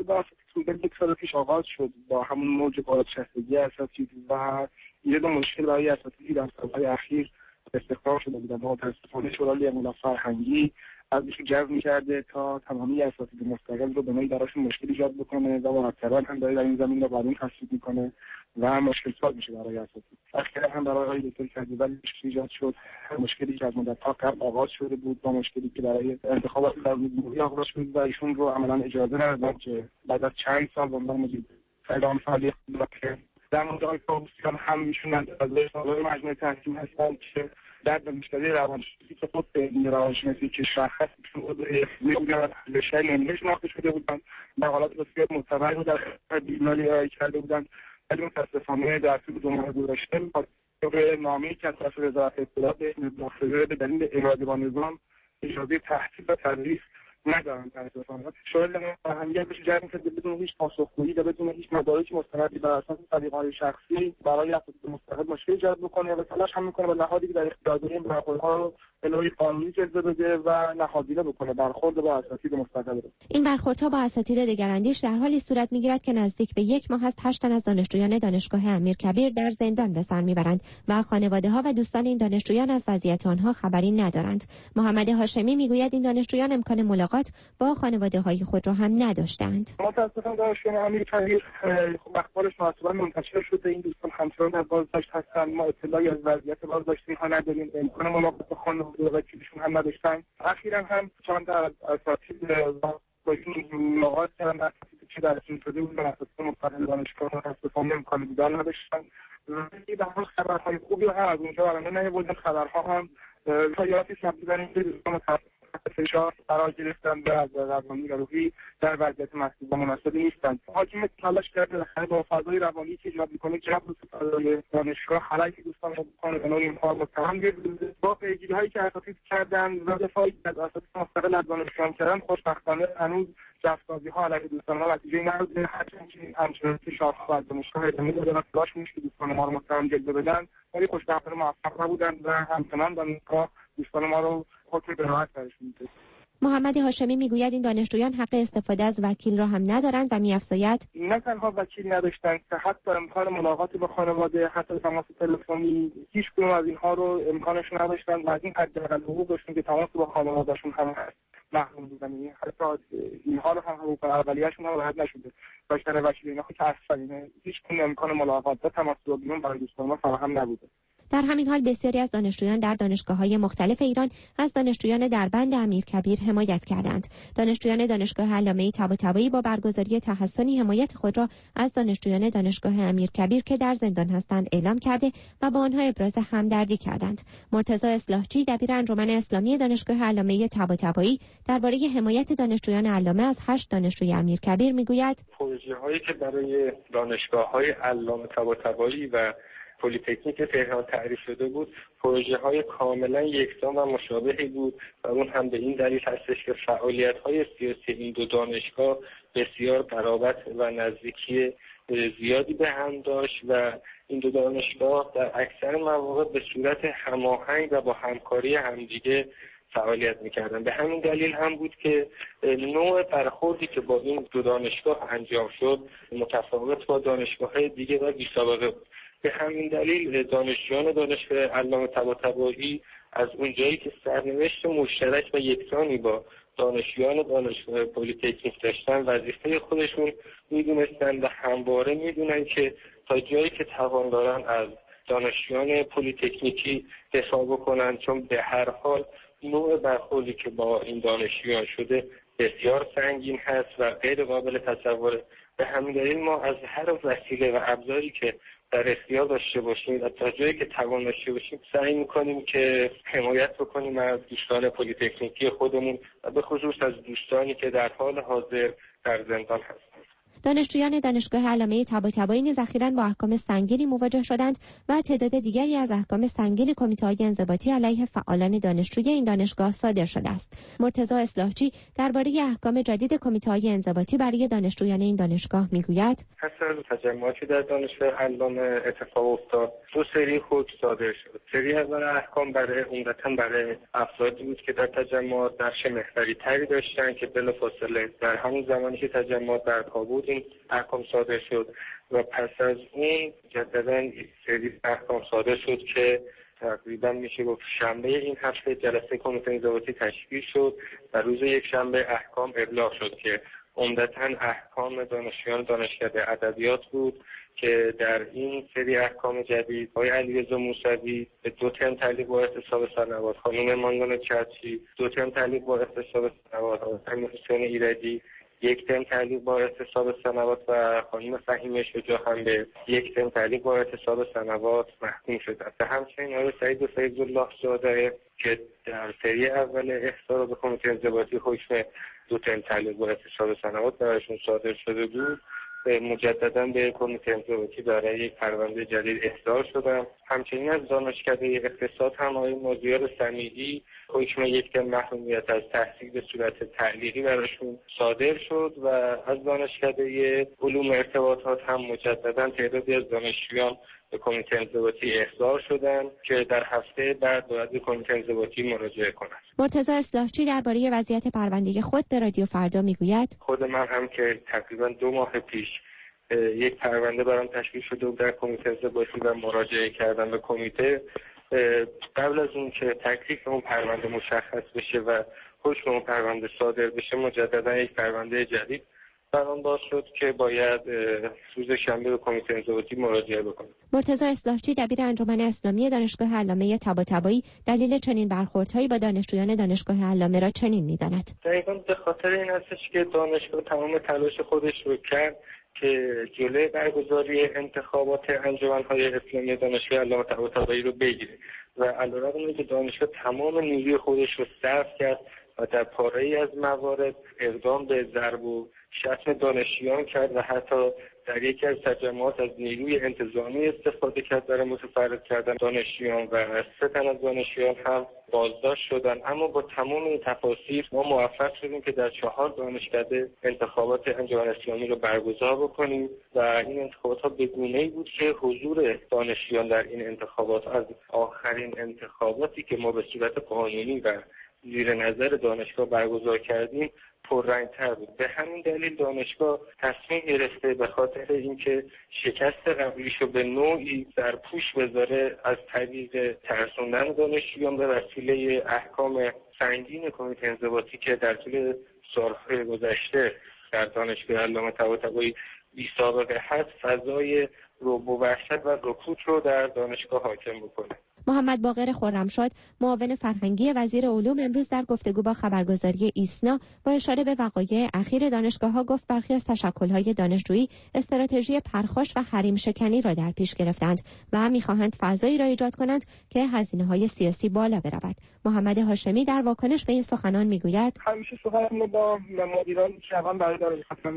یک سال پیش آغاز شد با همون موج بازنشستگی اساتید و ایجاد مشکل برای اساتیدی در سالهای اخیر استخدام شده بودند. متاسفانه شورای انقلاب فرهنگی از ایشون جذب می‌کرده تا تمامی اساتید مستقل رو به نوعی براشون مشکل ایجاد بکنه و مرتبا هم داره در این زمین رو قانون تصویب می‌کنه و مشکل ساز میشه برای اساتید. اخیراً هم برای آقای دکتر کدیور مشکل ایجاد شد، مشکلی که از مدت‌ها قبل آغاز شده بود با مشکلی که برای انتخابات جمهوری آغاز شد و ایشون رو عملاً اجازه ندادن که بعد از چند سال به عنوان مدیر ادامه فعالیت بکنه. در مورد آقای کاووسیان هم ایشون از اعضای مجمع تحکیم هستند که درد مشکلی روانشناسی که خود به روانشناسی کشور هست می‌گوید رشته نمی‌اش شناخته شده بودند و حالات بسیار معتبری رو در بیماری ارائه کرده بودند، ولی متاسفانه در طول دو ماه گذشته به نامه‌ای که از طرف وزارت اطلاعات به داخله به دلیل اراده با نظام اجازه تحصیل و تدریس ندارن متاسفانه. شاید اهمیت بشه جمع کرد بدون هیچ پاسخگویی و بدون هیچ مدارک مستندی بر اساس سلیقه‌های شخصی برای اساتید مستقل مشکل ایجاد بکنه و تلاش هم میکنه با نهادی که در اختیار داره این برخوردها رو به نوعی قانونی جلوه بده و نهادینه بکنه برخورد با اساتید مستقل رو. این برخوردها با اساتید دگراندیش در حالی صورت میگیرد که نزدیک به یک ماه است هشت تن از دانشجویان دانشگاه امیرکبیر در زندان به سر میبرند و خانواده‌ها و دوستان این دانشجویان از وضعیت آنها خبری ندارند. محمد هاشمی میگوید این دانشجویان امکان ملاقات با خانواده‌های خود را هم نداشتند. متأسفانه دانشجویان امیرکبیر خب اخبارش مناسباً منتشر شده. این دوستان همچنان در بازداشت هستند. ما اطلاعی از وضعیت بازداشت اینها نداریم. امکان ملاقات با خانواده و وکیلشون هم نداشتن. اخیراً هم چند از اساتید با این ملاقات کردن چه درسون شده بود و اساتید مستقل دانشگاه متأسفانه امکان دیدار نداشتن. ولی در حال خبرهای خوبی هم از اونجا برنامه نیاوردن. خبرها هم شایعاتی ثبت داریم که دوستان فشار قرار گرفتن و از روانی و روحی در وضعیت مسئول و مناسبی نیستند. حاکمیت تلاش کرده بالاخره با فضای روانی که ایجاد میکنه جبر و فضای دانشگاه خلایی که دوستان بکنه به نوعی اینها متهم گردیده. با پیگیری هایی که اساتید کردن و دفاعی از اساتید مستقل از دانشگاه کردن خوشبختانه هنوز جفسازی ها علیه دوستان ما نتیجه نداده. هرچند که همچنان فشارها از دانشگاه ادامه داده و تلاش میشه که دوستان ما رو متهم جلوه بدن، ولی خوشبختانه موفق نبودند و همچنان دانشگاه دوستان ما رو حکم براءت برشون میده. محمد هاشمی میگوید این دانشجویان حق استفاده از وکیل را هم ندارند و می‌افزاید نه تنها وکیل نداشتند که حتی امکان ملاقات با خانواده، حتی تماس تلفنی، هیچ کدوم از اینها رو امکانش نداشتند و از این حداقل حقوق داشتن که تماس با خانواده‌شون هم محروم بودن. حتی اینها رو هم حقوق اولیه‌شون هم رعایت نشده. داشتن وکیل اینا که اصلا هیچ کدوم امکان ملاقات و تماس با بیرون برای دوستان ما فراهم نبوده. در همین حال بسیاری از دانشجویان در دانشگاه‌های مختلف ایران از دانشجویان دربند امیرکبیر حمایت کردند. دانشجویان دانشگاه علامه طباطبایی با برگزاری تحسنی حمایت خود را از دانشجویان دانشگاه امیرکبیر که در زندان هستند اعلام کرده و با آنها ابراز همدردی کردند. مرتضی اصلاحچی دبیر انجمن اسلامی دانشگاه علامه طباطبایی درباره حمایت دانشجویان علامه از هشت دانشجوی امیرکبیر میگوید: پروژه‌هایی که برای دانشگاه‌های علامه طباطبایی و پلی‌تکنیک تهران تعریف شده بود پروژه های کاملا یکسان و مشابهی بود و اون هم به این دلیل هستش که فعالیت های سیاسی این دو دانشگاه بسیار قرابت و نزدیکی زیادی به هم داشت و این دو دانشگاه در اکثر مواقع به صورت هماهنگ و با همکاری همدیگه فعالیت میکردن. به همین دلیل هم بود که نوع برخوردی که با این دو دانشگاه انجام شد متفاوت با دانشگاه‌های دیگه و بی‌سابقه بود. به همین دلیل دانشجویان دانشگاه علامه طباطبایی از اونجایی که سرنوشت مشترک و یکسانی با دانشجویان دانشگاه پلی‌تکنیک داشتن وظیفه خودشون میدونستن و همواره میدونن که تا جایی که توان دارن از دانشجویان پلی‌تکنیکی دفاع بکنن، چون به هر حال نوع برخوردی که با این دانشجویان شده بسیار سنگین هست و غیر قابل تصوره. به همین دلیل ما از هر وسیله و ابزاری که در اختیار داشته باشیم و تا جایی که توان داشته باشیم سعی میکنیم که حمایت بکنیم از دوستان پلی‌تکنیکی خودمون و به خصوص از دوستانی که در حال حاضر در زندان هستند. دانشجویان دانشگاه علامه طباطبایی نیز اخیراً با احکام سنگینی مواجه شدند و تعداد دیگری از احکام سنگین کمیته‌های انضباطی علیه فعالان دانشجویی این دانشگاه صادر شده است. مرتضی اصلاحچی درباره احکام جدید کمیته‌های انضباطی برای دانشجویان این دانشگاه میگوید: پس از تجمعاتی در دانشگاه علامه اتفاق افتاد، دو سری حکم صادر شد. سری اول احکام برای عمدتاً برای افرادی بود که در تجمعات نقش محوری تری داشتن که بلافاصله در همون زمانی که تجمعات برپا بود این احکام صادر شد و پس از اون جدیداً سری احکام صادر شد که تقریبا میشه گفت شنبه این هفته جلسه کمیته انضباطی تشکیل شد و روز یک شنبه احکام ابلاغ شد که عمدتاً احکام دانشجویان دانشکده ادبیات بود که در این سری احکام جدید آقای علیرضا موسوی به دو ترم تعلیق با احتساب سنوات، خانم ماندانا چرچی دو ترم تعلیق با احتساب سنوات، آقای حسین ایرجی یک ترم تعلیق با احتساب سنوات و خانم فهیمه شجاع هم به یک ترم تعلیق با احتساب سنوات محکوم شدند. و همچنین آقای سعید فیض‌الله زاده که در سری اول احضار به کمیته انضباطی حکم دو ترم تعلیق با احتساب سنوات برایشون صادر شده بود مجددا به کمیته انضباطی برای یک پرونده جدید احضار شدم. همچنین از دانشکده اقتصاد هم آقای مازیار سمیدی حکم یک دن محرومیت از تحصیل به صورت تعلیقی براشون صادر شد و از دانشکده علوم ارتباطات هم مجددا تعدادی از دانشجویان به کمیته انضباطی احضار شدند که در هفته بعد باید به کمیته انضباطی مراجعه کنند. مرتضی اصلاحچی درباره وضعیت پرونده خود به رادیو فردا میگوید: خود من هم که تقریبا دو ماه پیش یک پرونده برام تشکیل شده و در کمیته انضباطی و مراجعه کردم به کمیته، قبل از اون که تکلیف اون پرونده مشخص بشه و حکم اون پرونده صادر بشه، مجددا یک پرونده جدید برام باز شد که باید روز شنبه به کمیته انضباطی مراجعه بکنم. مرتضی اصلاحچی دبیر انجمن اسلامی دانشگاه علامه طباطبایی دلیل چنین برخوردهایی با دانشجویان دانشگاه علامه را چنین می‌داند: دقیقاً به خاطر این هستش که دانشگاه تمام تلاش خودش رو کرد که جلوی برگزاری انتخابات انجمن‌های اسلامی دانشگاه علامه طباطبایی رو بگیره و علیرغم اینکه دانشگاه تمام نیروی خودش رو صرف کرد و در پاره‌ای از موارد اقدام به ضرب و شتم دانشجویان کرد و حتی در یکی از تجمعات از نیروی انتظامی استفاده کرد برای متفرق کردن دانشجویان و سه تن از دانشجویان هم بازداشت شدن. اما با تمام این تفاصیل ما موفق شدیم که در چهار دانشکده انتخابات انجمن اسلامی رو برگزار بکنیم و این انتخابات ها به گونه‌ای بود که حضور دانشجویان در این انتخابات از آخرین انتخاباتی که ما به صورت قانونی و زیر نظر دانشگاه برگزار کردیم پررنگ‌تر بود. به همین دلیل دانشگاه تصمیم گرفته به خاطر اینکه شکست قبلیش رو به نوعی در پوش بذاره از طریق ترسوندن دانشجویان به وسیله احکام سنگین کمیته انضباطی که در طول سال‌های گذشته در دانشگاه علامه طباطبایی بی سابقه هست، فضای رعب و وحشت و رکود رو در دانشگاه حاکم بکنه. محمد باقر خرمشاد معاون فرهنگی وزیر علوم امروز در گفتگو با خبرگزاری ایسنا با اشاره به وقایع اخیر دانشگاه‌ها گفت برخی از تشکل‌های دانشجویی استراتژی پرخاش و حریم شکنی را در پیش گرفتند و می‌خواهند فضایی را ایجاد کنند که هزینه‌های سیاسی بالا برود. محمد هاشمی در واکنش به این سخنان می‌گوید: همیشه سخن با مدیران که الان برای دانشگاه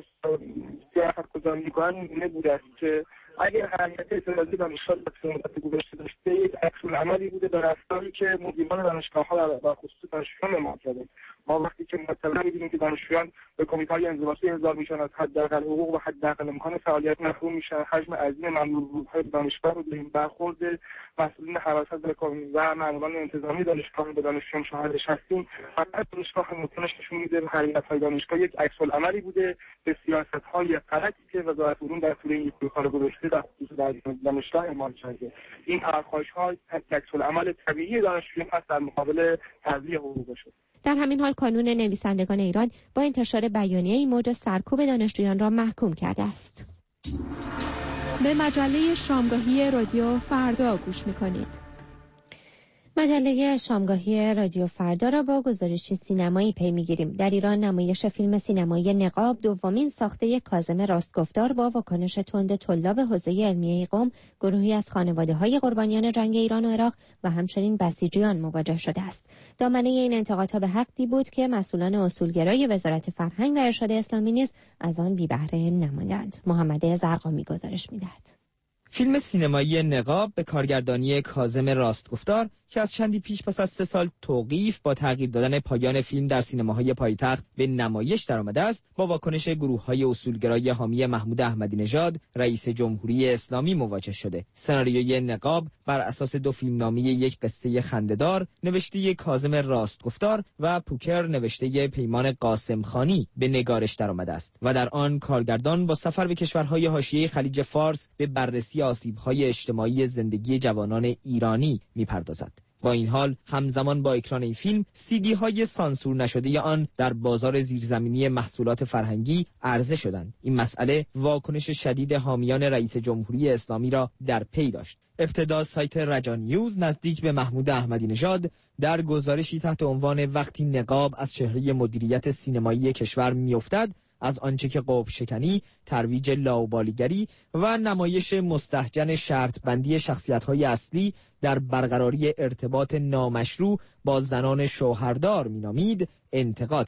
سیاست گذاری می‌کنن اینه بوده است که اگر اهمیت استراتژی دانشگاه در مدت گذشته داشته، یک عکس‌العملی بوده در رفتاری که مدیران دانشگاه‌ها در خصوص دانشجویان اعمال کرده. ما وقتی که مثلا می‌بینیم که دانشجویان به کمیته‌های انضباطی احضار میشن، از حداقل حقوق و حداقل امکان فعالیت محروم میشن، حجم عظیم ممنوع‌های دانشگاه رو به این برخورد مسئولین حراست و ماموران انتظامی دانشگاه به دانشجویان شاهدش هستیم. فقط دانشگاه متنش نشون میده حرکت‌های دانشگاه یک عکس‌العملی بوده به سیاست‌های غلطی که وزارت علوم در طول این یک سال گذشته در خصوص دانشگاه اعمال کرده. این پرخاش‌ها عکس‌العمل طبیعی دانشجویان هست در مقابل تضییع حقوقشون. در همین حال کانون نویسندگان ایران با انتشار بیانیه‌ای موج سرکوب دانشجویان را محکوم کرده است. به مجله شامگاهی رادیو فردا گوش می‌کنید. مجله شامگاهی رادیو فردا را با گزارش سینمایی پی می‌گیریم. در ایران نمایش فیلم سینمایی نقاب دومین ساخته کاظم راستگفتار با واکنش تند طلاب حوزه علمیه قم، گروهی از خانواده‌های قربانیان جنگ ایران و عراق و همچنین بسیجیان مواجه شده است. دامنه این انتقادها به حقی بود که مسئولان اصولگرای وزارت فرهنگ و ارشاد اسلامی نیز از آن بی بهره نماندند. محمد زرقامی گزارش می‌دهد. فیلم سینمایی نقاب به کارگردانی کاظم راستگفتار که از چندی پیش پس از سه سال توقیف با تغییر دادن پایان فیلم در سینماهای پایتخت به نمایش درآمده است، با واکنش گروه‌های اصولگرای حامی محمود احمدی نژاد رئیس جمهوری اسلامی مواجه شده. سناریوی نقاب بر اساس دو فیلمنامه یک قصه خنده‌دار نوشته کاظم راستگفتار و پوکر نوشته پیمان قاسمخانی به نگارش درآمده است و در آن کارگردان با سفر به کشورهای حاشیه خلیج فارس به بررسی آسیب‌های اجتماعی زندگی جوانان ایرانی می‌پردازد. با این حال همزمان با اکران این فیلم سیدی های سانسور نشده آن در بازار زیرزمینی محصولات فرهنگی عرضه شدند. این مسئله واکنش شدید حامیان رئیس جمهوری اسلامی را در پی داشت. ابتدا سایت رجا نیوز نزدیک به محمود احمدی نژاد در گزارشی تحت عنوان وقتی نقاب از چهره مدیریت سینمایی کشور میافتد از آنچه که قوب شکنی، ترویج لاابالیگری و نمایش مستهجن شرط بندی شخصیت‌های اصلی در برقراری ارتباط نامشروع با زنان شوهردار مینامید انتقاد کرد.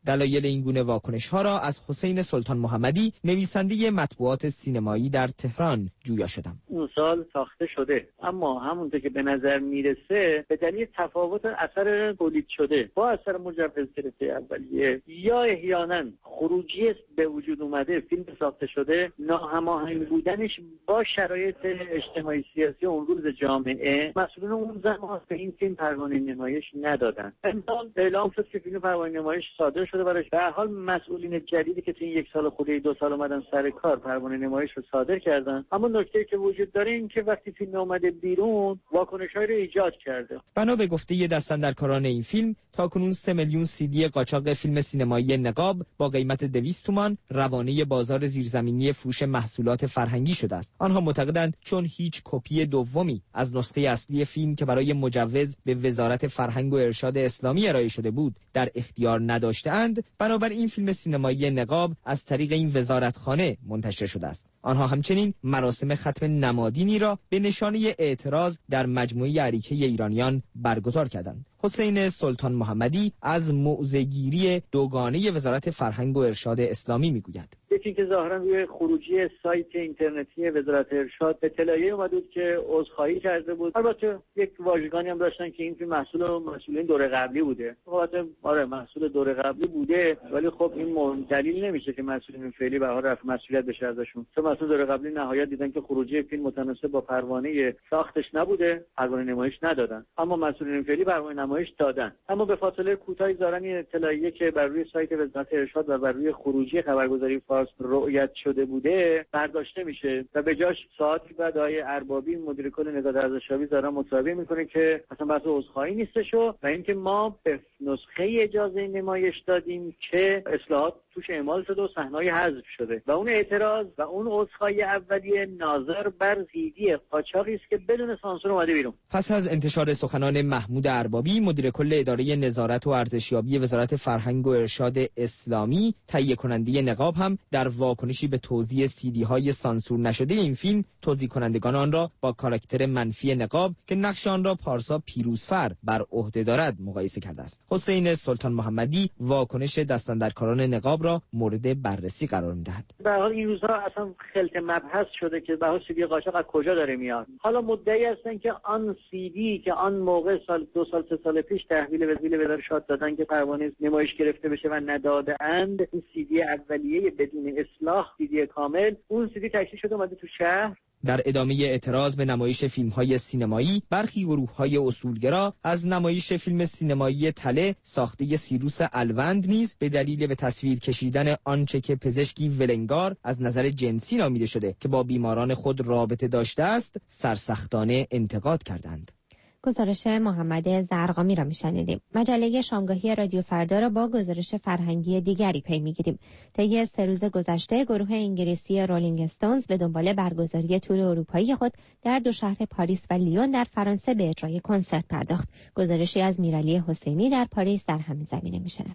دلایل این گونه واکنش‌ها را از حسین سلطان محمدی، نویسنده مطبوعات سینمایی در تهران جویا شدم. اون سال ساخته شده، اما همونطور که به نظر میرسه به دلیل تفاوت اثر تولید شده با اثر مجوز گرفته اولیه یا احیانا خروجی به وجود اومده فیلم ساخته شده، ناهماهنگ بودنش با شرایط اجتماعی سیاسی اون روز جامعه، مسئولین اون زمان به این فیلم پروانه نمایش ندادن. امسال اعلام شد که فیلم پروانه نمایش صادر شده براش. به هر حال مسئولین جدیدی که تو این یک سال خورده دو سال اومدن سر کار پروانه نمایش رو صادر کردن، اما نکته‌ای که وجود داره این که وقتی فیلم اومده بیرون واکنش‌هایی رو ایجاد کرده. بنا به گفته دستاندرکاران این فیلم، تاکنون سه میلیون سی دی قاچاق فیلم سینمایی نقاب با قیمت دویست تومان روانه بازار زیرزمینی فروش محصولات فرهنگی شده است. آنها معتقدند چون هیچ کپی دومی از نسخه اصلی فیلم که برای مجوز به وزارت فرهنگ و ارشاد اسلامی ارائه شده بود در اختیار نداشته‌اند، بنابراین این فیلم سینمایی نقاب از طریق این وزارتخانه منتشر شده است. آنها همچنین مراسم ختم نمادینی را به نشانه اعتراض در مجموعه اریکه ایرانیان برگزار کردند. حسین سلطان محمدی از موضع‌گیری دوگانه وزارت فرهنگ و ارشاد اسلامی میگوید: یکی که ظاهرا روی خروجی سایت اینترنتی وزارت ارشاد اطلاعیه اومده بود که عذرخواهی کرده بود. البته یک واژگانی هم داشتن که این فیلم محصول مسئولین دوره قبلی بوده. البته آره محصول دوره قبلی بوده، ولی خب این دلیل نمیشه که مسئولین فعلی به حال رفع مسئولیت بشه ازشون. چون مسئول دوره قبلی نهایت دیدن که خروجی فیلم متناسب با پروانه ساختش نبوده، پروانه نمایش ندادن. اما مسئولین فعلی پروانه نمایش دادن. اما به فاصله کوتاهی ظاهرا این اطلاعیه که بر روی سایت وزارت ارشاد و بر روی خروجی خبرگزاری فارس رؤیت شده بوده برداشته میشه و به جاش ساعتی بعد آقای اربابی مدیر کل نگاه ارزشیابی داره مصاحبه میکنه که اصلا بحث عذرخواهی نیستش و اینکه ما به نسخه اجازه نمایش دادیم که اصلاحات توش اعمال شده و صحنه‌ای حذف شده و اون اعتراض و اون عذرخواهی اولیه ناظر بر زیدی قاچاقی است که بدون سانسور اومده بیرون. پس از انتشار سخنان محمود اربابی مدیر کل اداره نظارت و ارزشیابی وزارت فرهنگ و ارشاد اسلامی، تهیه کننده نقاب هم در واکنشی به توزیع سیدی های سانسور نشده این فیلم، توزیع کنندگان آن را با کاراکتر منفی نقاب که نقش آن را پارسا پیروزفر بر عهده دارد مقایسه کرده است. حسین سلطان محمدی واکنش دستاندرکاران نقاب را مورد بررسی قرار می‌دهد. به هر حال این روزها اصلا خلط مبحث شده که به هر سیدی قاچاق از کجا داره میاد. حالا مدعی هستن که آن سیدی که آن موقع سال دو سال سه سال پیش تحویل وزیر وزارت ارشاد دادن که پروانه نمایش گرفته بشه و نداده اند، این سیدی اولیه بدون اصلاح، سیدی کامل، اون سیدی تشکیل شده اومده تو شهر. در ادامه اعتراض به نمایش فیلم‌های سینمایی، برخی گروه‌های اصولگرا از نمایش فیلم سینمایی تله ساخته سیروس الوند نیز به دلیل به تصویر کشیدن آنچه که پزشکی ولنگار از نظر جنسی نامیده شده که با بیماران خود رابطه داشته است، سرسختانه انتقاد کردند. گزارش محمد زرقامی را میشنیدیم. مجله شامگاهی رادیو فردا را با گزارش فرهنگی دیگری پی میگیریم. طی سه روز گذشته گروه انگلیسی رولینگ استونز به دنبال برگزاری تور اروپایی خود در دو شهر پاریس و لیون در فرانسه به اجرای کنسرت پرداخت. گزارشی از میرالی حسینی در پاریس در همین زمینه میشنویم.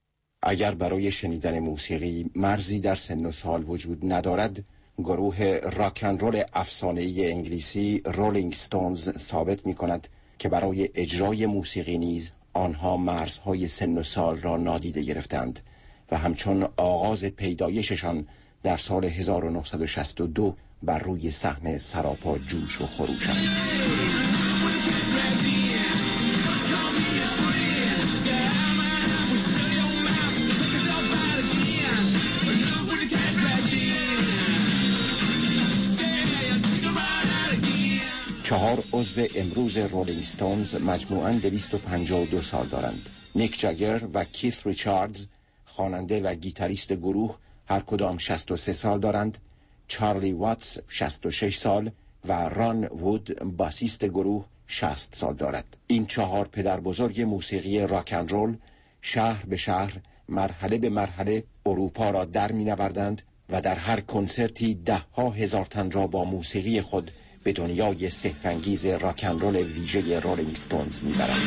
اگر برای شنیدن موسیقی مرزی در سن و سال وجود ندارد، گروه راک اند رول افسانه‌ای انگلیسی رولینگ استونز ثابت می‌کند که برای اجرای موسیقی نیز آنها مرزهای سن و سال را نادیده گرفتند و همچون آغاز پیدایششان در سال هزار و نهصد و شصت و دو بر روی صحنه سراپا جوش و خروشند. چهار عضو امروز رولینگ استونز مجموعاً دویست و پنجاه و دو سال دارند. نیک جاگر و کیت ریچاردز خواننده و گیتاریست گروه هر کدام شصت و سه سال دارند. چارلی واتس شصت و شش سال و ران وود باسیست گروه شصت سال دارد. این چهار پدر بزرگ موسیقی راک اند رول شهر به شهر، مرحله به مرحله اروپا را در می نوردند و در هر کنسرتی ده ها هزار تن را با موسیقی خود به دنیای سحرانگیز راک اند رول ویژه رولینگ استونز میبرند.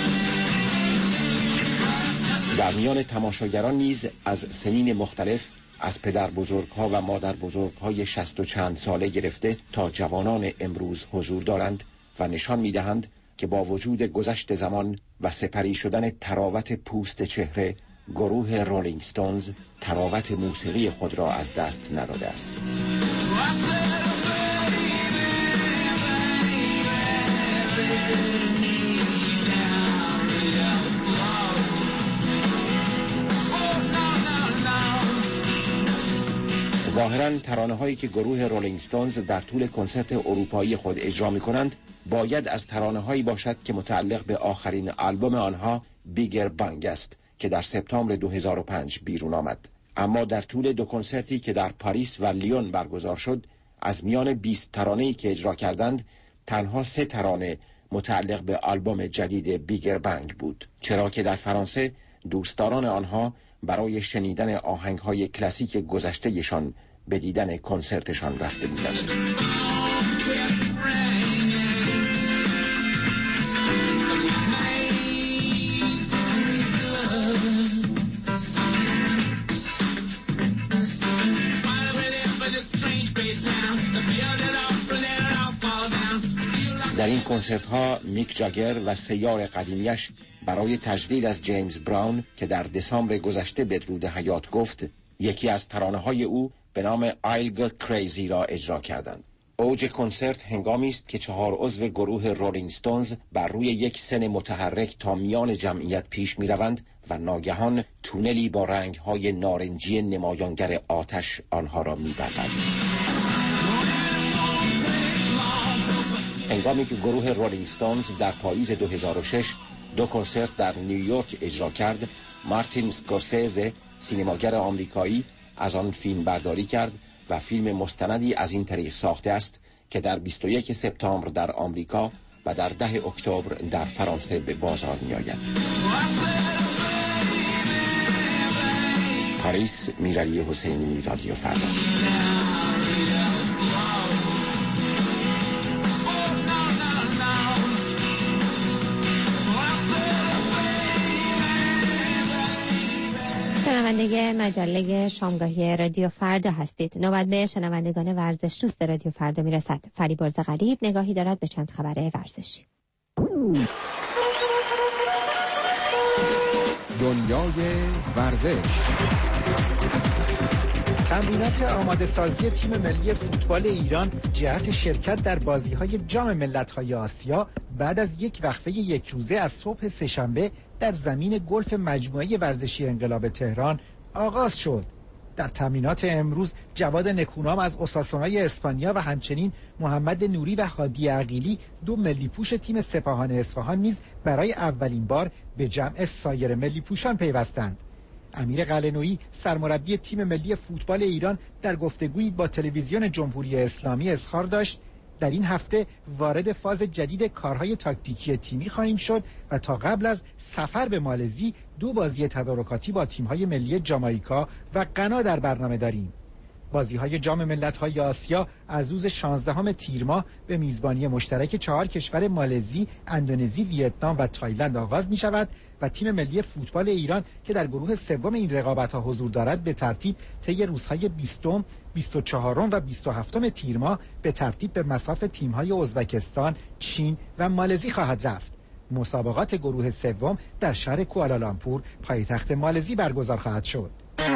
در میان تماشاگران نیز از سنین مختلف از پدر بزرگها و مادر بزرگهای شصت و چند ساله گرفته تا جوانان امروز حضور دارند و نشان می دهند که با وجود گذشت زمان و سپری شدن تراوت پوست چهره، گروه رولینگ ستونز تراوت موسیقی خود را از دست نداده است. ظاهراً ترانه‌هایی که گروه رولینگ ستونز در طول کنسرت اروپایی خود اجرا می‌کنند باید از ترانه‌هایی باشد که متعلق به آخرین آلبوم آنها بیگر بانگ است که در سپتامبر دو هزار و پنج بیرون آمد. اما در طول دو کنسرتی که در پاریس و لیون برگزار شد، از میان بیست ترانه‌ای که اجرا کردند تنها سه ترانه متعلق به آلبوم جدید بیگر بانگ بود، چرا که در فرانسه دوستداران آنها برای شنیدن آهنگ‌های کلاسیک گذشته‌شان به دیدن کنسرتشان رفته بودند. در این کنسرت‌ها میک جاگر و سیار قدیمیش برای تجلیل از جیمز براون که در دسامبر گذشته بدرود حیات گفت، یکی از ترانه‌های او به نام I'll Go Crazy را اجرا کردند. اوج کنسرت هنگامی است که چهار عضو گروه رولینگ ستونز بر روی یک سن متحرک تا میان جمعیت پیش می‌روند و ناگهان تونلی با رنگ‌های نارنجی نمایانگر آتش آنها را می‌بلعد. هنگامی که گروه رولینگ ستونز در پاییز دو هزار و شش دو کنسرت در نیویورک اجرا کرد، مارتین سکورسیزه سینماگر آمریکایی از آن فیلم برداری کرد و فیلم مستندی از این طریق ساخته است که در بیست و یک سپتامبر در آمریکا و در ده اکتبر در فرانسه به بازار می آید. پاریس، میرعلی حسینی، رادیو فردا. شنونده مجله شامگاهی رادیو فردا هستید. نوبت به شنوندگان ورزش دوست رادیو فردا میرسد. فریبرز غریب نگاهی دارد به چند خبر ورزشی. دنیای ورزش. تمرینات آماده سازی تیم ملی فوتبال ایران جهت شرکت در بازی‌های جام ملت‌های آسیا بعد از یک وقفه یک روزه از صبح سه‌شنبه در زمین گلف مجموعه ورزشی انقلاب تهران آغاز شد. در تمرینات امروز جواد نکونام از اوساسونای اسپانیا و همچنین محمد نوری و هادی عقیلی دو ملی پوش تیم سپاهان اصفهان نیز برای اولین بار به جمع سایر ملی پوشان پیوستند. امیر قلعه‌نویی سرمربی تیم ملی فوتبال ایران در گفتگویی با تلویزیون جمهوری اسلامی اظهار داشت در این هفته وارد فاز جدید کارهای تاکتیکی تیمی خواهیم شد و تا قبل از سفر به مالزی دو بازی تدارکاتی با تیم‌های ملی جامائیکا و غنا در برنامه داریم. بازی‌های جام ملت‌های آسیا از روز شانزدهم تیر ماه به میزبانی مشترک چهار کشور مالزی، اندونزی، ویتنام و تایلند آغاز می‌شود و تیم ملی فوتبال ایران که در گروه سوم این رقابت‌ها حضور دارد به ترتیب طی روزهای بیستم، بیست و چهارم و بیست و هفتم تیر ماه به ترتیب به مصاف تیم‌های ازبکستان، چین و مالزی خواهد رفت. مسابقات گروه سوم در شهر کوالالامپور پایتخت مالزی برگزار خواهد شد.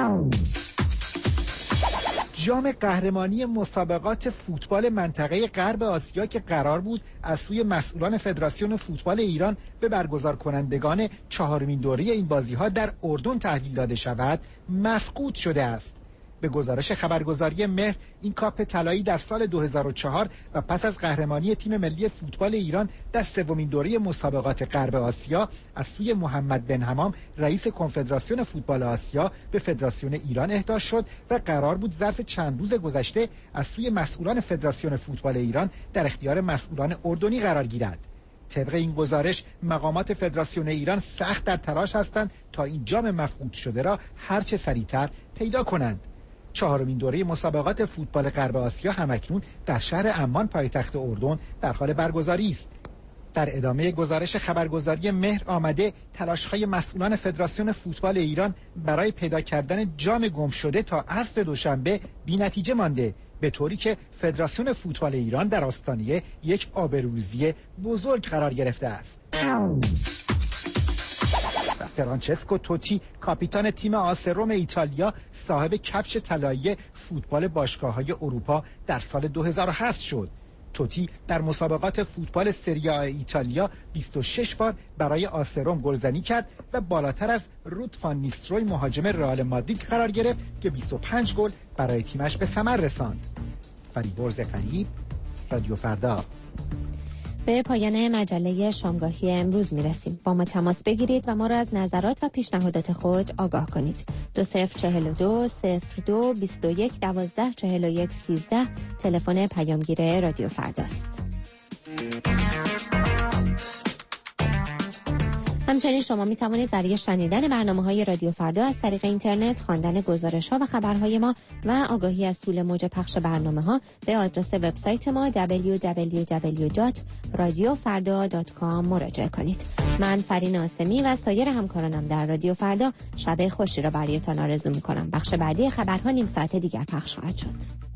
جام قهرمانی مسابقات فوتبال منطقه غرب آسیا که قرار بود از سوی مسئولان فدراسیون فوتبال ایران به برگزار کنندگان چهارمین دوره این بازی‌ها در اردن تحویل داده شود، مفقود شده است. به گزارش خبرگزاری مهر، این کاپ طلایی در سال دو هزار و چهار و پس از قهرمانی تیم ملی فوتبال ایران در سومین دوره مسابقات غرب آسیا از سوی محمد بن حمام رئیس کنفدراسیون فوتبال آسیا به فدراسیون ایران اهدا شد و قرار بود ظرف چند روز گذشته از سوی مسئولان فدراسیون فوتبال ایران در اختیار مسئولان اردنی قرار گیرد. طبق این گزارش مقامات فدراسیون ایران سخت در تلاش هستند تا این جام مفقود شده را هرچه سریعتر پیدا کنند. چهارمین دوره مسابقات فوتبال غرب آسیا همکنون در شهر عمان پایتخت اردن در حال برگزاری است. در ادامه گزارش خبرگزاری مهر آمده تلاش‌های مسئولان فدراسیون فوتبال ایران برای پیدا کردن جام گم شده تا عصر دوشنبه بی‌نتیجه مانده، به طوری که فدراسیون فوتبال ایران در آستانه یک آبروریزی بزرگ قرار گرفته است. فرانچسکو توتی کاپیتان تیم آس روم ایتالیا صاحب کفش طلایی فوتبال باشگاه‌های اروپا در سال دو هزار و هفت شد. توتی در مسابقات فوتبال سری آ ایتالیا بیست و شش بار برای آس روم گلزنی کرد و بالاتر از رود فان نیستروی مهاجم رئال مادرید قرار گرفت که بیست و پنج گل برای تیمش به ثمر رساند. فریبرز قریب، رادیو فردا. به پایان مجله شامگاهی امروز میرسیم. با ما تماس بگیرید و ما را از نظرات و پیشنهادات خود آگاه کنید. دو صفر چهل و دو صفر دو بیست و یک دوازده چهل و یک سیزده تلفن پیامگیر رادیو فرداست. همچنین شما می توانید برای شنیدن برنامه‌های رادیو فردا از طریق اینترنت، خواندن گزارش‌ها و خبرهای ما و آگاهی از طول موج پخش برنامه‌ها به آدرس وبسایت ما دبلیو دبلیو دبلیو دات رادیو فردا دات کام مراجعه کنید. من فرین آسمی و سایر همکارانم در رادیو فردا شب خوشی را برایتان آرزو می‌کنم. بخش بعدی خبرها نیم ساعت دیگر پخش خواهد شد.